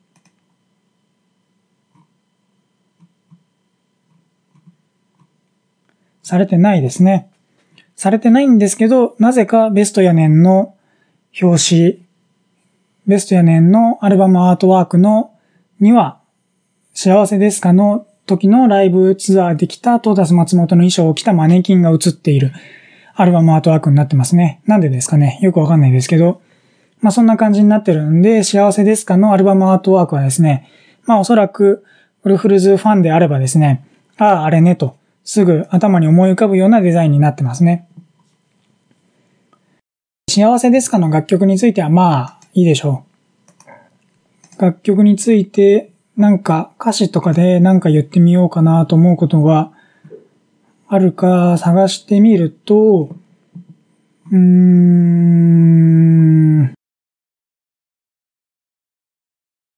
されてないですね。されてないんですけど、なぜかベストやねんの表紙、ベストやねんのアルバムアートワークのには、幸せですかの時のライブツアーで着たトータス松本の衣装を着たマネキンが写っているアルバムアートワークになってますね。なんでですかね。よくわかんないですけど。まあそんな感じになってるんで、幸せですかのアルバムアートワークはですね、まあおそらくウルフルズファンであればですね、ああ、あれねと、すぐ頭に思い浮かぶようなデザインになってますね。幸せですかの楽曲についてはまあいいでしょう。楽曲についてなんか歌詞とかでなんか言ってみようかなと思うことがあるか探してみると、うーん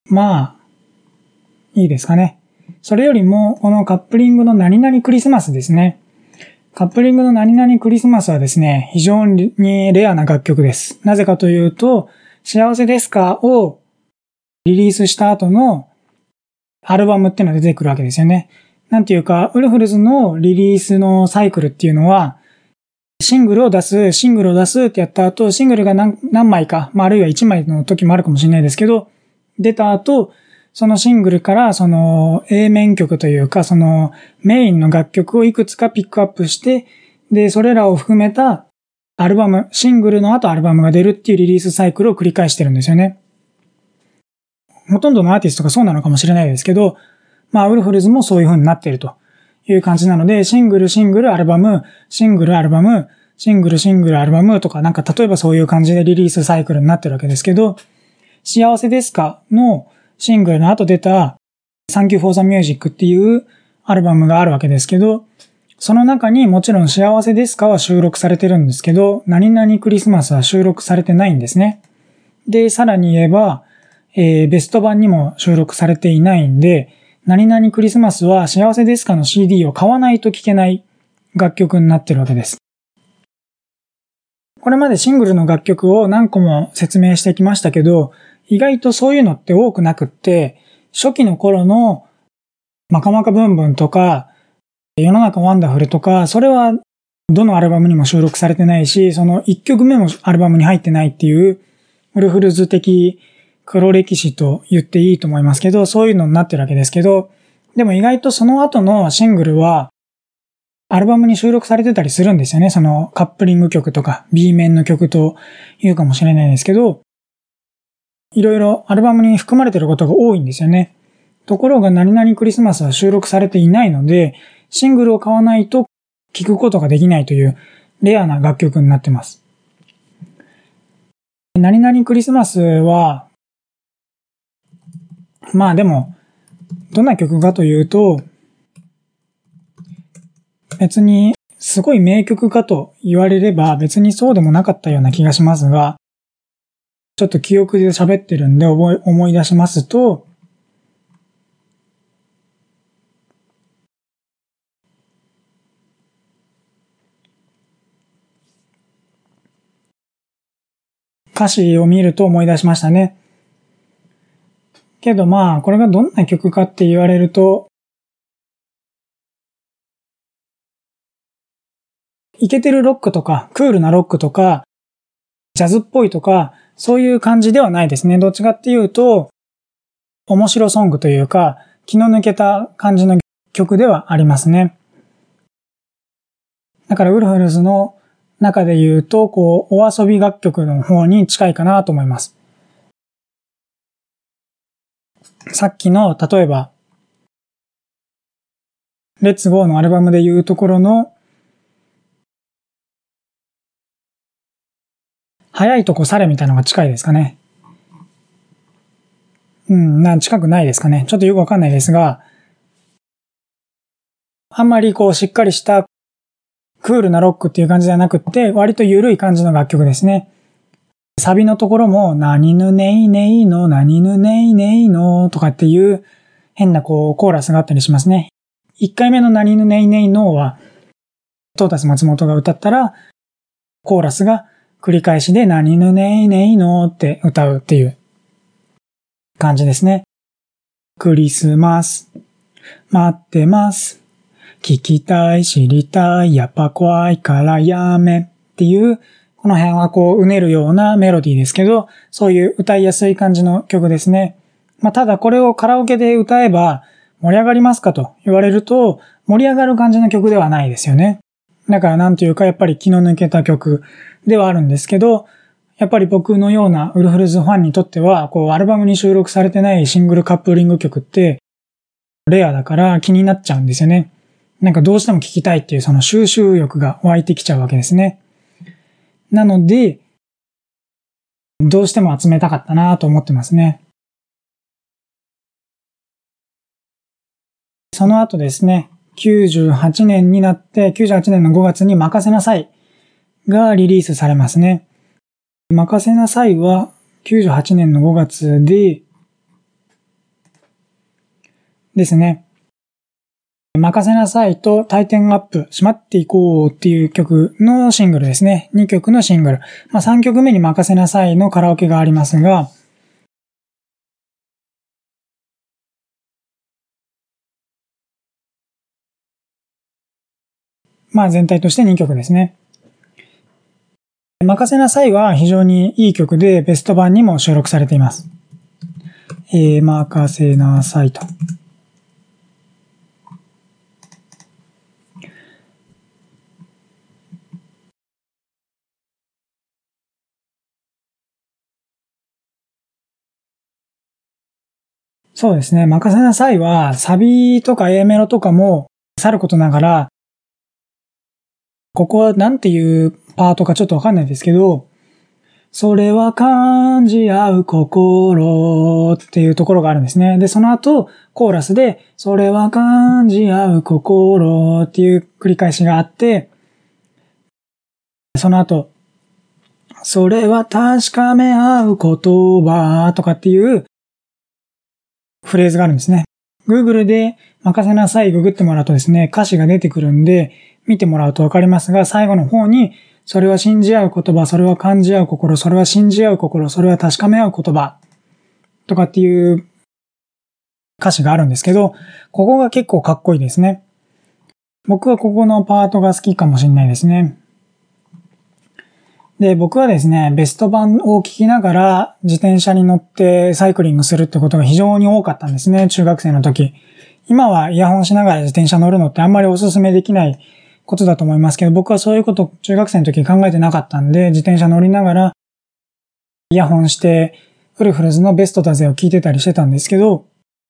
まあ、いいですかね。それよりも、このカップリングの何々クリスマスですね。カップリングの何々クリスマスはですね、非常にレアな楽曲です。なぜかというと、幸せですかをリリースした後のアルバムっていうのが出てくるわけですよね。なんていうか、ウルフルズのリリースのサイクルっていうのは、シングルを出す、シングルを出すってやった後、シングルが 何, 何枚か、まあ、あるいはいちまいの時もあるかもしれないですけど、出た後、そのシングルからその A 面曲というか、そのメインの楽曲をいくつかピックアップして、で、それらを含めたアルバム、シングルの後アルバムが出るっていうリリースサイクルを繰り返してるんですよね。ほとんどのアーティストがそうなのかもしれないですけど、まあ、ウルフルズもそういう風になっているという感じなので、シングル、シングル、アルバム、シングル、アルバム、シングル、シングル、アルバムとか、なんか例えばそういう感じでリリースサイクルになってるわけですけど、幸せですかのシングルの後出た Thank You for the Music っていうアルバムがあるわけですけど、その中にもちろん幸せですかは収録されてるんですけど、何々クリスマスは収録されてないんですね。で、さらに言えば、えー、ベスト版にも収録されていないんで、何々クリスマスは幸せですかの シーディー を買わないと聴けない楽曲になってるわけです。これまでシングルの楽曲を何個も説明してきましたけど、意外とそういうのって多くなくって、初期の頃のマカマカブンブンとか、世の中ワンダフルとか、それはどのアルバムにも収録されてないし、そのいっきょくめもアルバムに入ってないっていう、ウルフルズ的黒歴史と言っていいと思いますけど、そういうのになってるわけですけど、でも意外とその後のシングルは、アルバムに収録されてたりするんですよね。そのカップリング曲とか B 面の曲というかもしれないですけど、いろいろアルバムに含まれていることが多いんですよね。ところが何々クリスマスは収録されていないので、シングルを買わないと聴くことができないというレアな楽曲になっています。何々クリスマスは、まあでも、どんな曲かというと、別にすごい名曲かと言われれば別にそうでもなかったような気がしますが、ちょっと記憶で喋ってるんで覚え思い出しますと、歌詞を見ると思い出しましたね。けどまあ、これがどんな曲かって言われると、イケてるロックとか、クールなロックとか、ジャズっぽいとか、そういう感じではないですね。どっちかっていうと、面白ソングというか、気の抜けた感じの曲ではありますね。だからウルフルズの中で言うと、こう、お遊び楽曲の方に近いかなと思います。さっきの、例えば、レッツゴーのアルバムで言うところの、早いとこ去れみたいなのが近いですかね。うん、な、近くないですかね。ちょっとよくわかんないですが、あんまりこうしっかりしたクールなロックっていう感じじゃなくって、割と緩い感じの楽曲ですね。サビのところも、何ぬねいねいの、何ぬねいねいのとかっていう変なこうコーラスがあったりしますね。一回目の何ぬねいねいのは、トータス松本が歌ったら、コーラスが繰り返しで何ぬねいねいのって歌うっていう感じですね。クリスマス、待ってます。聞きたい、知りたい、やっぱ怖いからやめっていう、この辺はこううねるようなメロディーですけど、そういう歌いやすい感じの曲ですね。まあ、ただこれをカラオケで歌えば盛り上がりますかと言われると、盛り上がる感じの曲ではないですよね。だからなんというかやっぱり気の抜けた曲ではあるんですけど、やっぱり僕のようなウルフルズファンにとっては、こうアルバムに収録されてないシングルカップリング曲ってレアだから気になっちゃうんですよね。なんかどうしても聴きたいっていうその収集欲が湧いてきちゃうわけですね。なので、どうしても集めたかったなと思ってますね。その後ですね、きゅうじゅうはちねんになって、きゅうじゅうはちねんのごがつに任せなさいがリリースされますね。任せなさいはきゅうじゅうはちねんのごがつで、 ですね。任せなさいとタイテンアップ、しまっていこうっていう曲のシングルですね。にきょくのシングル。まあさんきょくめに任せなさいのカラオケがありますが、まあ全体としてにきょくですね。任せなさいは非常にいい曲でベスト版にも収録されています。えー、任せなさいと。そうですね。任せなさいはサビとか A メロとかもさることながら、ここはなんていうパートかちょっとわかんないですけど、それは感じ合う心っていうところがあるんですね。で、その後、コーラスで、それは感じ合う心っていう繰り返しがあって、その後、それは確かめ合う言葉とかっていうフレーズがあるんですね。Google で任せなさいググってもらうとですね、歌詞が出てくるんで、見てもらうとわかりますが、最後の方に、それは信じ合う言葉、それは感じ合う心、それは信じ合う心、それは確かめ合う言葉、とかっていう歌詞があるんですけど、ここが結構かっこいいですね。僕はここのパートが好きかもしれないですね。で、僕はですね、ベスト版を聞きながら自転車に乗ってサイクリングするってことが非常に多かったんですね、中学生の時。今はイヤホンしながら自転車乗るのってあんまりおすすめできないことだと思いますけど、僕はそういうこと中学生の時考えてなかったんで、自転車乗りながらイヤホンしてウルフルズのベストだぜを聞いてたりしてたんですけど、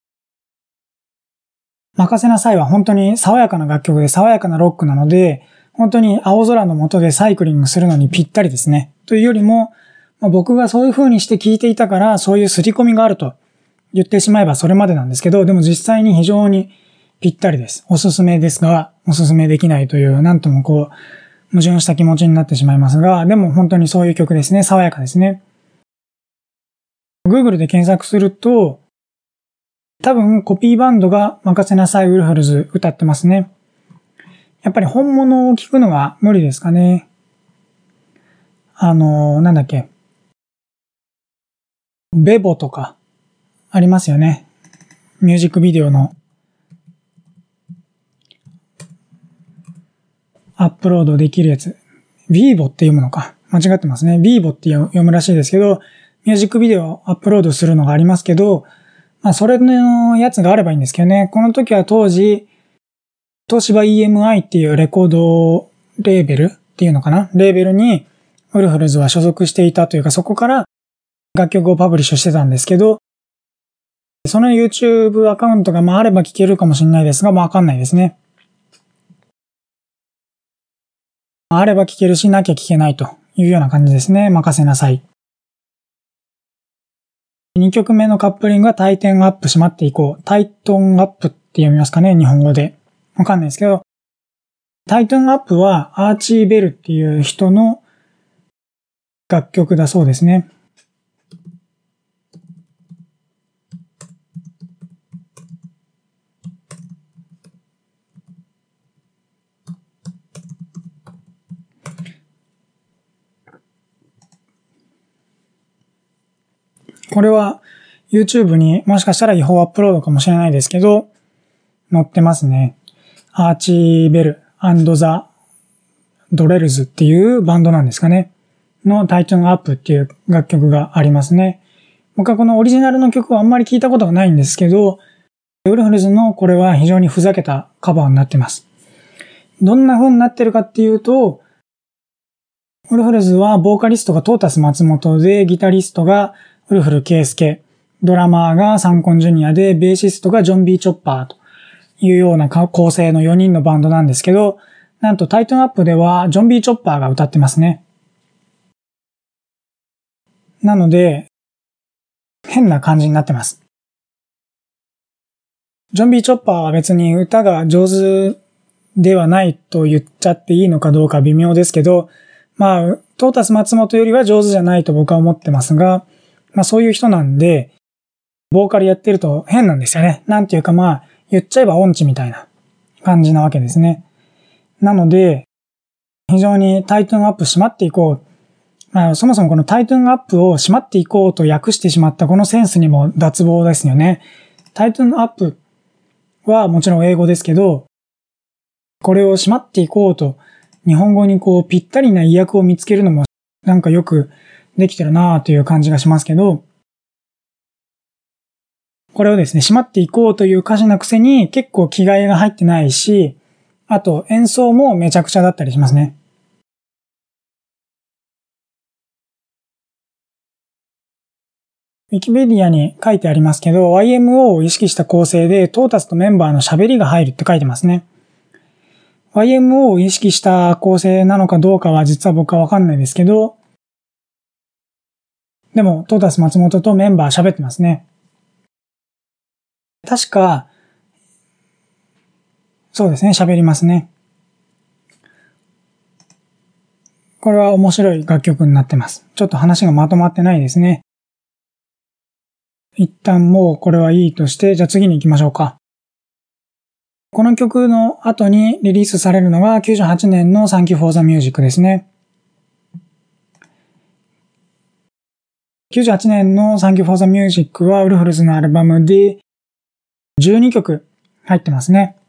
任せなさいは本当に爽やかな楽曲で爽やかなロックなので、本当に青空の下でサイクリングするのにぴったりですね。というよりも、まあ、僕がそういう風にして聞いていたからそういう刷り込みがあると言ってしまえばそれまでなんですけど、でも実際に非常にぴったりです。おすすめですが、おすすめできないという、なんともこう、矛盾した気持ちになってしまいますが、でも本当にそういう曲ですね。爽やかですね。Google で検索すると、多分コピーバンドが任せなさいウルフルズ歌ってますね。やっぱり本物を聞くのは無理ですかね。あの、なんだっけ。ベボとかありますよね。ミュージックビデオのアップロードできるやつ。ビーボって読むのか。間違ってますね。ビーボって読むらしいですけど、ミュージックビデオをアップロードするのがありますけど、まあそれのやつがあればいいんですけどね。この時は当時、東芝 イーエムアイ っていうレコードレーベルっていうのかなレーベルにウルフルズは所属していたというか、そこから楽曲をパブリッシュしてたんですけど、その YouTube アカウントがまああれば聞けるかもしれないですが、まあわかんないですね。あれば聞けるし、なきゃ聞けないというような感じですね。任せなさい。にきょくめのカップリングはタイテンアップしまっていこう。タイトンアップって読みますかね、日本語で。わかんないですけど、タイトンアップはアーチー・ベルっていう人の楽曲だそうですね。これは YouTube にもしかしたら違法アップロードかもしれないですけど、載ってますね。アーチー・ベル&ザ・ドレルズっていうバンドなんですかね。のタイトンアップっていう楽曲がありますね。僕はこのオリジナルの曲はあんまり聞いたことがないんですけど、ウルフルズのこれは非常にふざけたカバーになってます。どんな風になってるかっていうと、ウルフルズはボーカリストがトータス松本で、ギタリストがウルフル圭介、ドラマーがサンコンジュニアで、ベーシストがジョン・ビー・チョッパーというような構成のよにんのバンドなんですけど、なんとタイトンアップではジョン・ビー・チョッパーが歌ってますね。なので、変な感じになってます。ジョン・ビー・チョッパーは別に歌が上手ではないと言っちゃっていいのかどうか微妙ですけど、まあ、トータス松本よりは上手じゃないと僕は思ってますが、まあそういう人なんで、ボーカルやってると変なんですよね。なんていうかまあ、 言っちゃえば音痴みたいな感じなわけですね。なので、非常にタイトンアップ締まっていこう。まあ、そもそもこのタイトンアップを締まっていこうと訳してしまったこのセンスにも脱帽ですよね。タイトンアップはもちろん英語ですけど、これを締まっていこうと日本語にこうぴったりな意訳を見つけるのもなんかよくできてるなぁという感じがしますけど、これをですね、締まっていこうという歌詞なくせに結構気概が入ってないし、あと演奏もめちゃくちゃだったりしますね。ウィキペディアに書いてありますけど、ワイエムオー を意識した構成でトータスとメンバーの喋りが入るって書いてますね。ワイエムオー を意識した構成なのかどうかは実は僕はわかんないですけど、でもトータス松本とメンバー喋ってますね。確か、そうですね、喋りますね。これは面白い楽曲になってます。ちょっと話がまとまってないですね。一旦もうこれはいいとして、じゃあ次に行きましょうか。この曲の後にリリースされるのがきゅうじゅうはちねんの Thank You for the Music ですね。きゅうじゅうはちねんの Thank You for the Music はウルフルズのアルバムでじゅうにきょく入ってますね。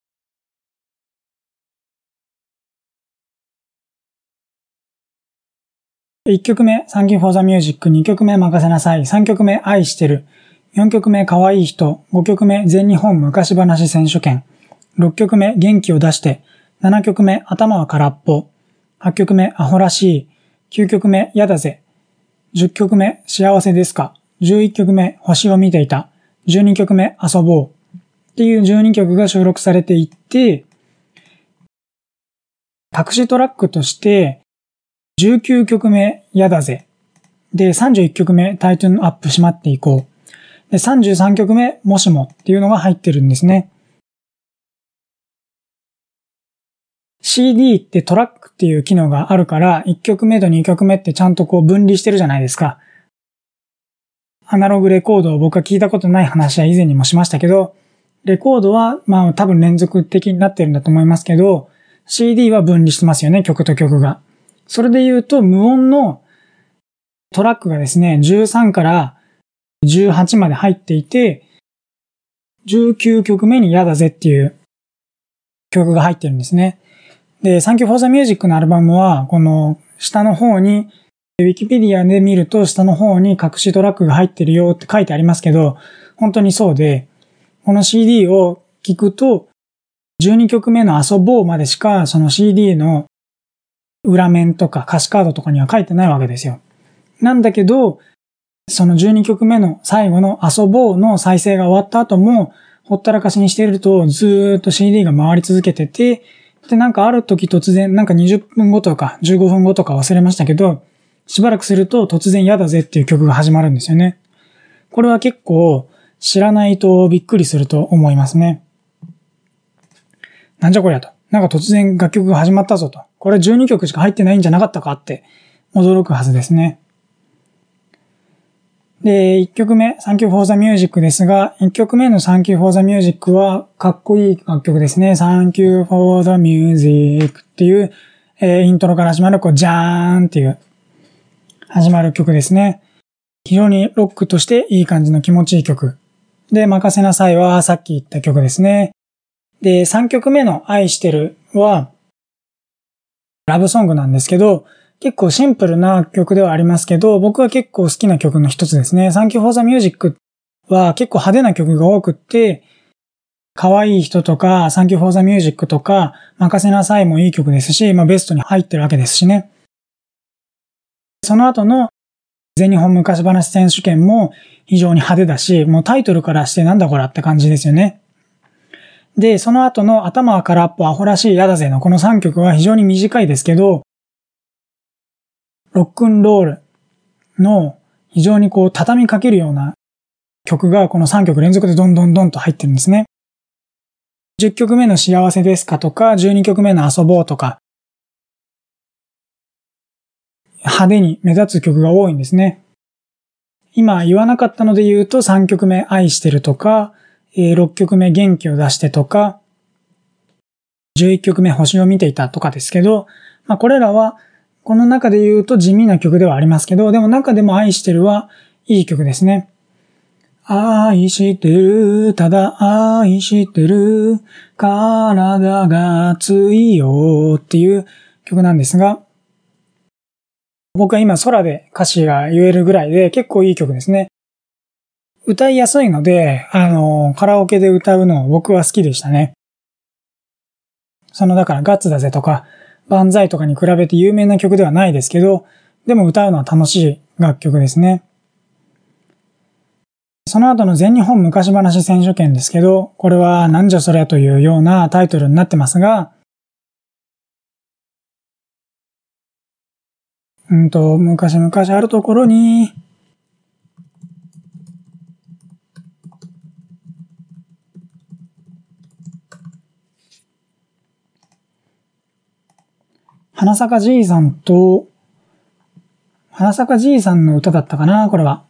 いっきょくめ Thank You for the Music、にきょくめ任せなさい、さんきょくめ愛してる、よんきょくめ可愛い人、ごきょくめ全日本昔話選手権、ろっきょくめ元気を出して、ななきょくめ頭は空っぽ、はっきょくめアホらしい、きゅうきょくめやだぜ、じゅっきょくめ幸せですか、じゅういっきょくめ星を見ていた、じゅうにきょくめ遊ぼうっていうじゅうにきょくが収録されていって、隠しトラックとしてじゅうきゅうきょくめやだぜでさんじゅういっきょくめタイトンアップしまっていこうでさんじゅうさんきょくめもしもっていうのが入ってるんですね。シーディー ってトラックっていう機能があるからいっきょくめとにきょくめってちゃんとこう分離してるじゃないですか。アナログレコードを僕は聞いたことない話は以前にもしましたけど、レコードはまあ多分連続的になってるんだと思いますけど、シーディー は分離してますよね、曲と曲が。それで言うと無音のトラックがですね、じゅうさんからじゅうはちまで入っていて、じゅうきゅうきょくめにやだぜっていう曲が入ってるんですね。で、Thank You for the Music のアルバムは、この下の方に、ウィキペディアで見ると下の方に隠しトラックが入ってるよって書いてありますけど、本当にそうで、この シーディー を聞くと、じゅうにきょくめの遊ぼうまでしか、その シーディー の裏面とか歌詞カードとかには書いてないわけですよ。なんだけど、そのじゅうにきょくめの最後の遊ぼうの再生が終わった後も、ほったらかしにしているとずーっと シーディー が回り続けてて、で、なんかある時突然、なんかにじゅっぷんごとかじゅうごふんごとか忘れましたけど、しばらくすると突然やだぜっていう曲が始まるんですよね。これは結構知らないとびっくりすると思いますね。なんじゃこりゃと。なんか突然楽曲が始まったぞと。これじゅうにきょくしか入ってないんじゃなかったかって驚くはずですね。で、いっきょくめ Thank You for the Music ですが、いっきょくめの Thank You for the Music はかっこいい楽曲ですね。Thank You for the Music っていう、えー、イントロから始まるこうジャーンっていう始まる曲ですね。非常にロックとしていい感じの気持ちいい曲。で、任せなさいはさっき言った曲ですね。で、さんきょくめの愛してるはラブソングなんですけど、結構シンプルな曲ではありますけど、僕は結構好きな曲の一つですね。Thank You for the Music は結構派手な曲が多くって、可愛い人とか Thank You for the Music とか任せなさいもいい曲ですし、まあベストに入ってるわけですしね。その後の全日本昔話選手権も非常に派手だし、もうタイトルからしてなんだこらって感じですよね。で、その後の頭は空っぽアホらしいやだぜのこのさんきょくは非常に短いですけど、ロックンロールの非常にこう畳みかけるような曲がこのさんきょく連続でどんどんどんと入ってるんですね。じゅっきょくめの幸せですかとか、じゅうにきょくめの遊ぼうとか、派手に目立つ曲が多いんですね。今言わなかったので言うとさんきょくめ愛してるとか、 ろっきょくめ元気を出してとか、じゅういっきょくめ星を見ていたとかですけど、まあこれらはこの中で言うと地味な曲ではありますけど、でも中でも愛してるはいい曲ですね。愛してる、ただ愛してる、体が熱いよっていう曲なんですが、僕は今空で歌詞が言えるぐらいで結構いい曲ですね。歌いやすいので、あの、カラオケで歌うの僕は好きでしたね。そのだからガッツだぜとか、万歳とかに比べて有名な曲ではないですけど、でも歌うのは楽しい楽曲ですね。その後の全日本昔話選手権ですけど、これはなんじゃそりゃというようなタイトルになってますが、うんと、昔々あるところに、花坂じいさんと、花坂じいさんの歌だったかな、これは。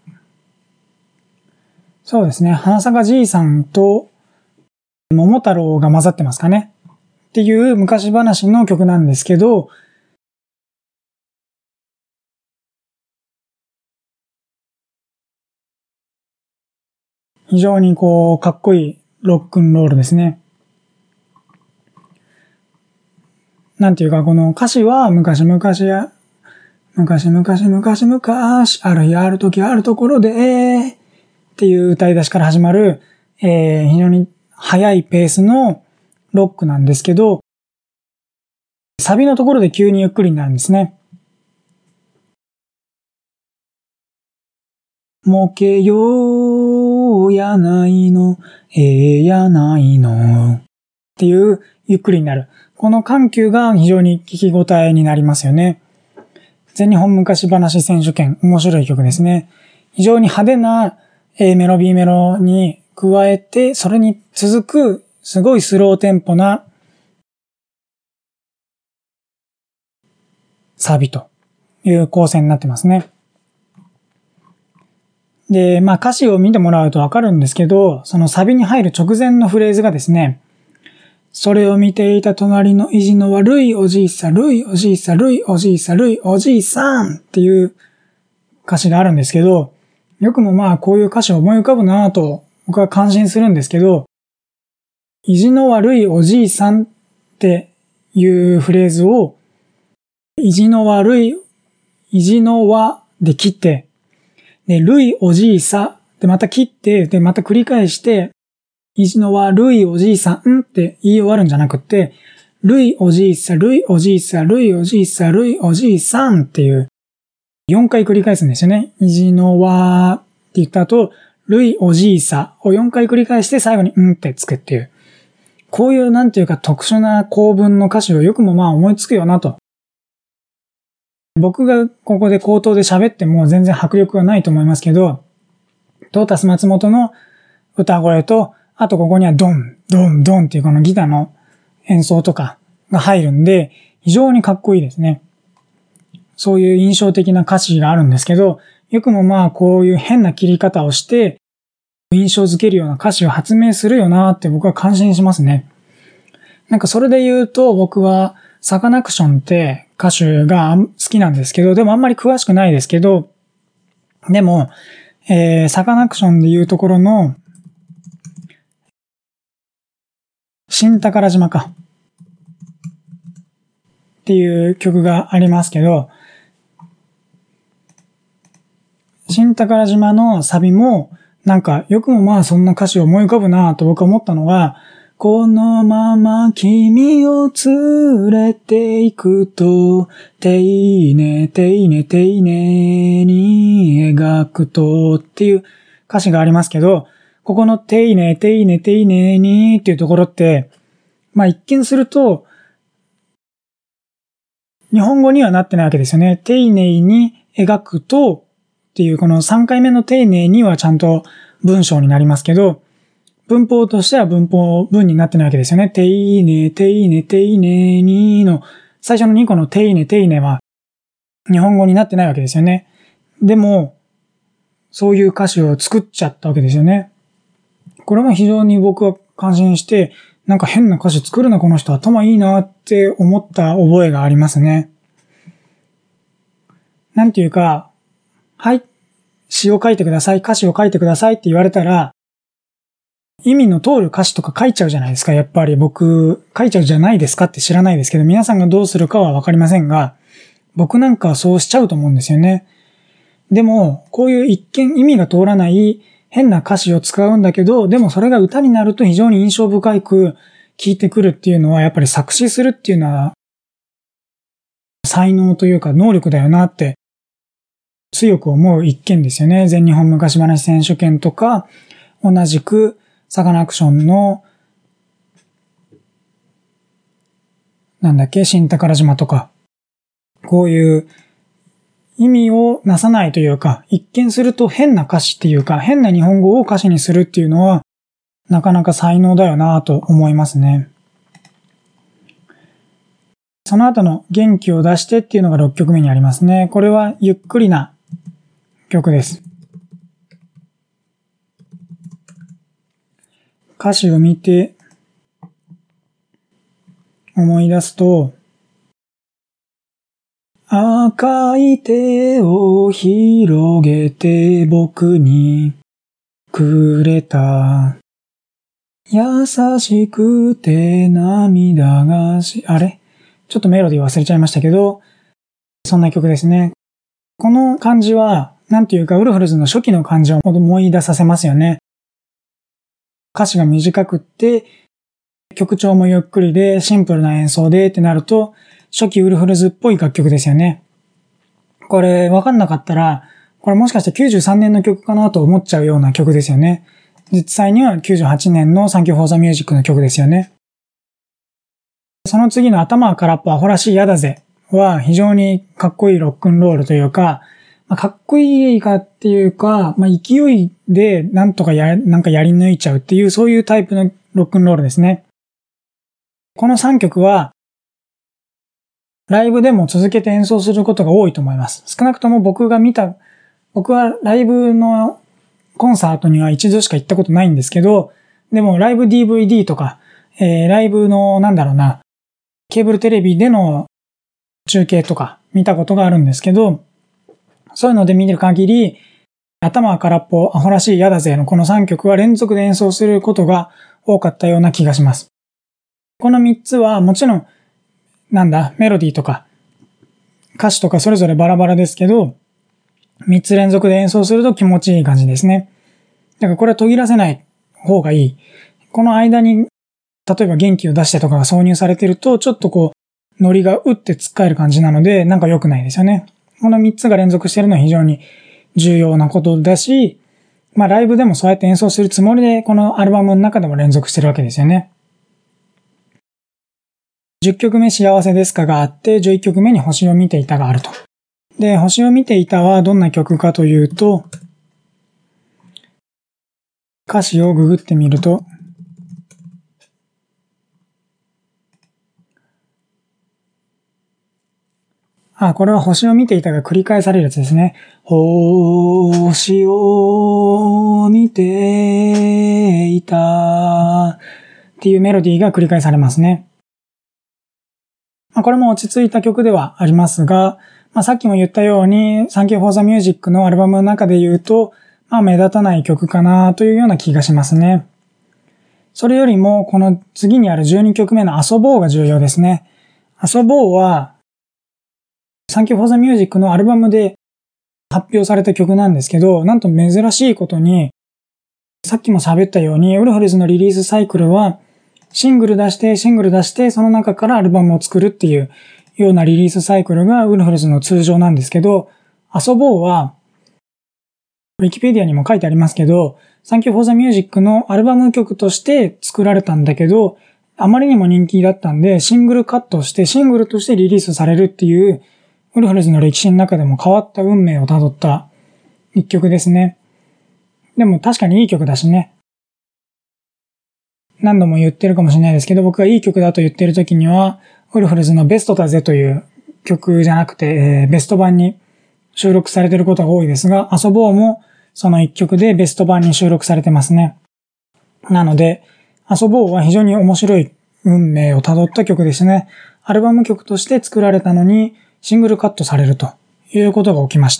そうですね。花坂じいさんと桃太郎が混ざってますかね。っていう昔話の曲なんですけど、非常にこう、かっこいいロックンロールですね。なんていうか、この歌詞は昔々や、昔々昔々ある日ある時あるところで、っていう歌い出しから始まる、えー、非常に速いペースのロックなんですけど、サビのところで急にゆっくりになるんですね。もけよやないの、ええやないのっていうゆっくりになる。この緩急が非常に聞き応えになりますよね。全日本昔話選手権、面白い曲ですね。非常に派手な A メロ B メロに加えて、それに続くすごいスローテンポなサビという構成になってますね。で、まあ歌詞を見てもらうとわかるんですけど、そのサビに入る直前のフレーズがですね、それを見ていた隣の意地の悪いおじいさん、るいおじいさん、るいおじいさん、るいおじいさんっていう歌詞があるんですけど、よくもまあこういう歌詞を思い浮かぶなぁと僕は感心するんですけど、意地の悪いおじいさんっていうフレーズを、意地の悪い、意地の和で切って、で、るいおじいさでまた切って、で、また繰り返して、意地の悪いおじいさんって言い終わるんじゃなくって、るいおじいさ、るいおじいさ、るいおじいさ、るいおじいさんっていうよんかい繰り返すんですよね。意地の和って言った後、るいおじいさをよんかい繰り返して最後にんってつくっていう。こういうなんていうか特殊な構文の歌詞をよくもまあ思いつくよなと。僕がここで口頭で喋っても全然迫力はないと思いますけど、トータス松本の歌声と、あとここにはドン、ドン、ドンっていうこのギターの演奏とかが入るんで、非常にかっこいいですね。そういう印象的な歌詞があるんですけど、よくもまあこういう変な切り方をして、印象づけるような歌詞を発明するよなって僕は感心しますね。なんかそれで言うと僕はサカナクションって歌手が好きなんですけど、でもあんまり詳しくないですけど、でも、えー、サカナクションで言うところの新宝島かっていう曲がありますけど、新宝島のサビもなんかよくもまあそんな歌詞を思い浮かぶなぁと僕は思ったのが、このまま君を連れて行くと、丁寧、丁寧、丁寧に描くとっていう歌詞がありますけど、ここの丁寧、丁寧、丁寧にっていうところって、まあ一見すると、日本語にはなってないわけですよね。丁寧に描くとっていうこのさんかいめの丁寧にはちゃんと文章になりますけど、文法としては文法文になってないわけですよね。丁寧、丁寧、丁寧にの最初のにこの丁寧、丁寧は日本語になってないわけですよね。でも、そういう歌詞を作っちゃったわけですよね。 これも非常に僕は感心して、なんか変な歌詞作るなこの人頭いいなって思った覚えがありますね。なんていうか、はい、詩を書いてください、歌詞を書いてくださいって言われたら、意味の通る歌詞とか書いちゃうじゃないですか。やっぱり僕、書いちゃうじゃないですかって知らないですけど、皆さんがどうするかはわかりませんが、僕なんかはそうしちゃうと思うんですよね。でも、こういう一見意味が通らない変な歌詞を使うんだけど、でもそれが歌になると非常に印象深く聴いてくるっていうのは、やっぱり作詞するっていうのは、才能というか能力だよなって強く思う一件ですよね。全日本昔話選手権とか、同じくサカナクションの、なんだっけ、新宝島とか、こういう意味をなさないというか、一見すると変な歌詞っていうか、変な日本語を歌詞にするっていうのは、なかなか才能だよなと思いますね。その後の元気を出してっていうのがろっきょくめにありますね。これはゆっくりな曲です。歌詞を見て思い出すと、赤い手を広げて僕にくれた。優しくて涙がし、あれちょっとメロディー忘れちゃいましたけど、そんな曲ですね。この感じは、なんていうかウルフルズの初期の感じを思い出させますよね。歌詞が短くって、曲調もゆっくりでシンプルな演奏でってなると、初期ウルフルズっぽい楽曲ですよね。これ分かんなかったら、これもしかしてきゅうじゅうさんねんの曲かなと思っちゃうような曲ですよね。実際にはきゅうじゅうはちねんのサンキューフォーザミュージックの曲ですよね。その次の頭は空っぽアホらしいやだぜは非常にかっこいいロックンロールというか、まあ、かっこいいかっていうか、まあ、勢いでなんとかや、なんかやり抜いちゃうっていうそういうタイプのロックンロールですね。このさんきょくはライブでも続けて演奏することが多いと思います。少なくとも僕が見た、僕はライブのコンサートには一度しか行ったことないんですけど、でもライブ ディーブイディー とか、えー、ライブのなんだろうな、ケーブルテレビでの中継とか見たことがあるんですけど、そういうので見る限り、頭は空っぽ、アホらしいやだぜのこのさんきょくは連続で演奏することが多かったような気がします。このみっつはもちろん、なんだ、メロディーとか歌詞とかそれぞれバラバラですけど、みっつ連続で演奏すると気持ちいい感じですね。だからこれは途切らせない方がいい。この間に、例えば元気を出してとかが挿入されてると、ちょっとこう、ノリがうって突っかえる感じなので、なんか良くないですよね。このみっつが連続してるのは非常に重要なことだし、まあライブでもそうやって演奏するつもりで、このアルバムの中でも連続してるわけですよね。じゅっきょくめ幸せですかがあって、じゅういっきょくめに星を見ていたがあると。で、星を見ていたはどんな曲かというと、歌詞をググってみると、あ、これは星を見ていたが繰り返されるやつですね。星を見ていたっていうメロディーが繰り返されますね。まあ、これも落ち着いた曲ではありますが、まあ、さっきも言ったように、サンキューフォーザミュージックのアルバムの中で言うと、まあ目立たない曲かなというような気がしますね。それよりも、この次にあるじゅうにきょくめの遊ぼうが重要ですね。遊ぼうは、サンキューフォーザミュージックのアルバムで発表された曲なんですけど、なんと珍しいことに、さっきも喋ったように、ウルフルズのリリースサイクルは、シングル出して、シングル出して、その中からアルバムを作るっていうようなリリースサイクルがウルフルズの通常なんですけど、遊ぼうは、ウィキペディアにも書いてありますけど、サンキューフォーザミュージックのアルバム曲として作られたんだけど、あまりにも人気だったんで、シングルカットして、シングルとしてリリースされるっていう、ウルフルズの歴史の中でも変わった運命をたどった一曲ですね。でも確かにいい曲だしね。何度も言ってるかもしれないですけど、僕がいい曲だと言ってる時には、ウルフルズのベストだぜという曲じゃなくて、えー、ベスト版に収録されていることが多いですが、遊ぼうもその一曲でベスト版に収録されてますね。 なので、遊ぼうは非常に面白い運命をたどった曲ですね。アルバム曲として作られたのにシングルカットされるということが起きました。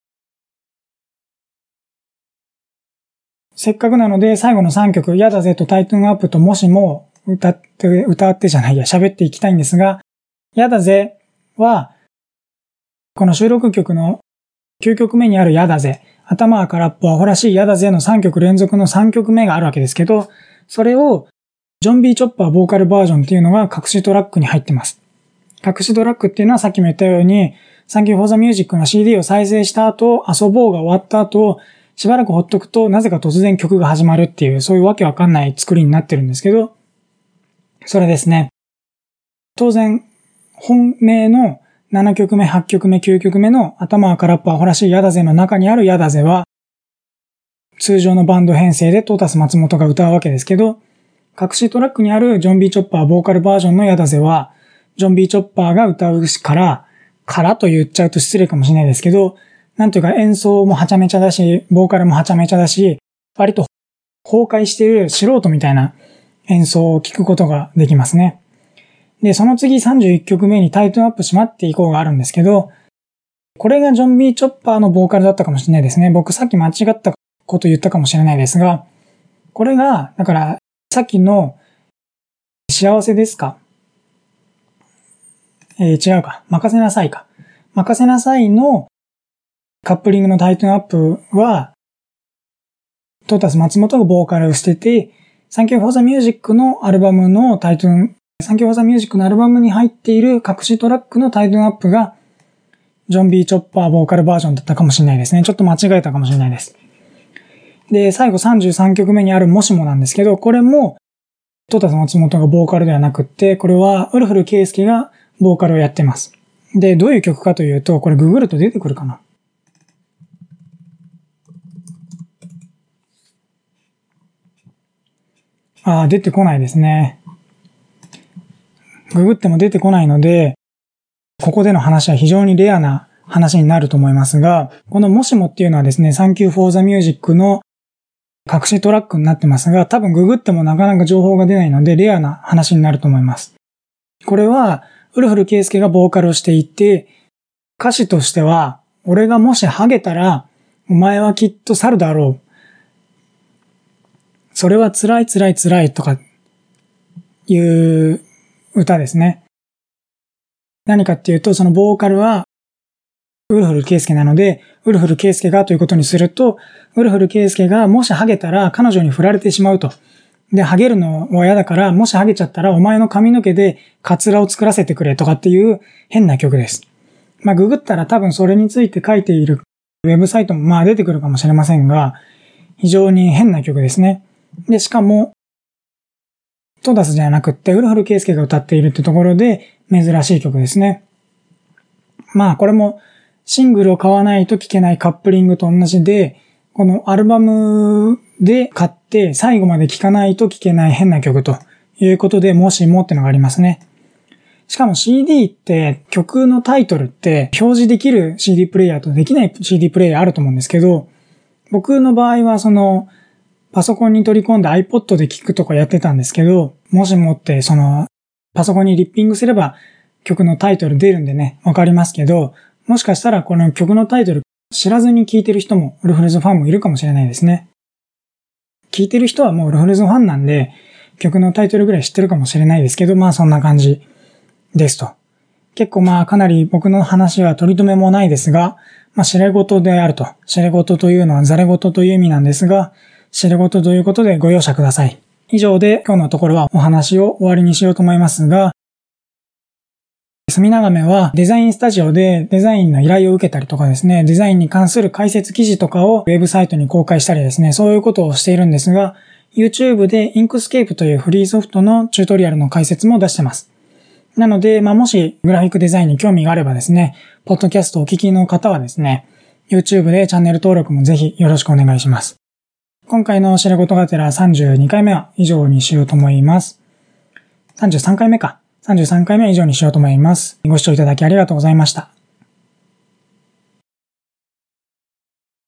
せっかくなので最後のさんきょく、やだぜとタイトゥーンアップともしも歌って、歌ってじゃないや、喋っていきたいんですが、やだぜは、この収録曲のきゅうきょくめにあるやだぜ、頭は空っぽアホらしいやだぜのさんきょく連続のさんきょくめがあるわけですけど、それをジョン・ビー・チョッパーボーカルバージョンっていうのが隠しトラックに入ってます。隠しトラックっていうのはさっきも言ったように、Thank You for the Music の シーディー を再生した後、遊ぼうが終わった後、しばらくほっとくとなぜか突然曲が始まるっていう、そういうわけわかんない作りになってるんですけど、それですね。当然、本命のななきょくめ、はちきょくめ、きゅうきょくめの頭は空っぽアホらしいやだぜの中にあるやだぜは、通常のバンド編成でトータス松本が歌うわけですけど、隠しトラックにあるジョン・ビー・チョッパーボーカルバージョンのやだぜは、ジョン・ビー・チョッパーが歌うから、からと言っちゃうと失礼かもしれないですけど、なんというか演奏もはちゃめちゃだし、ボーカルもはちゃめちゃだし、割と崩壊している素人みたいな演奏を聴くことができますね。で、その次さんじゅういっきょくめにタイトゥーンアップしまっていこうがあるんですけど、これがジョン・ビー・チョッパーのボーカルだったかもしれないですね。僕さっき間違ったこと言ったかもしれないですが、これが、だからさっきの幸せですかえー、違うか。任せなさいか。任せなさいのカップリングのタイトゥーンアップは、トータス松本がボーカルをしてて、Thank You for the Music のアルバムのタイトゥーン、Thank You for the Music のアルバムに入っている隠しトラックのタイトゥーンアップが、ジョン・ビー・チョッパーボーカルバージョンだったかもしれないですね。ちょっと間違えたかもしれないです。で、最後さんじゅうさんきょくめにあるもしもなんですけど、これも、トータス松本がボーカルではなくって、これはウルフル圭介がボーカルをやってます。で、どういう曲かというと、これググると出てくるかな。ああ、出てこないですね。ググっても出てこないので、ここでの話は非常にレアな話になると思いますが、このもしもっていうのはですね、Thank You for the Music の隠しトラックになってますが、多分ググってもなかなか情報が出ないので、レアな話になると思います。これは、ウルフル圭介がボーカルをしていて、歌詞としては、俺がもしハゲたら、お前はきっと去るだろう。それは辛い辛い辛いとかいう歌ですね。何かっていうと、そのボーカルはウルフル圭介なので、ウルフル圭介がということにすると、ウルフル圭介がもしハゲたら彼女に振られてしまうと。で、ハゲるのは嫌だから、もしハゲちゃったらお前の髪の毛でカツラを作らせてくれとかっていう変な曲です。まあ、ググったら多分それについて書いているウェブサイトもまあ出てくるかもしれませんが、非常に変な曲ですね。で、しかも、トータスじゃなくって、ウルフル圭介が歌っているってところで、珍しい曲ですね。まあ、これも、シングルを買わないと聴けないカップリングと同じで、このアルバムで買って、最後まで聴かないと聴けない変な曲ということで、もしもってのがありますね。しかも シーディー って曲のタイトルって表示できる シーディー プレイヤーとできない シーディー プレイヤーあると思うんですけど、僕の場合はそのパソコンに取り込んで iPod で聴くとかやってたんですけど、もしもってそのパソコンにリッピングすれば曲のタイトル出るんでね、わかりますけど、もしかしたらこの曲のタイトル知らずに聴いてる人もウルフルズファンもいるかもしれないですね。聴いてる人はもうウルフルズファンなんで曲のタイトルぐらい知ってるかもしれないですけど、まあそんな感じですと。結構まあかなり僕の話は取り留めもないですが、まあ知れ事であると。知れ事というのはざれ事という意味なんですが、知れ事ということでご容赦ください。以上で今日のところはお話を終わりにしようと思いますが、隅長めはデザインスタジオでデザインの依頼を受けたりとかですね、デザインに関する解説記事とかをウェブサイトに公開したりですね、そういうことをしているんですが、YouTube で Inkscape というフリーソフトのチュートリアルの解説も出してます。なので、まあ、もしグラフィックデザインに興味があればですね、ポッドキャストをお聞きの方はですね、YouTube でチャンネル登録もぜひよろしくお願いします。今回の知れ事がてらさんじゅうにかいめは以上にしようと思います。さんじゅうさんかいめか。さんじゅうさんかいめは以上にしようと思います。ご視聴いただきありがとうございました。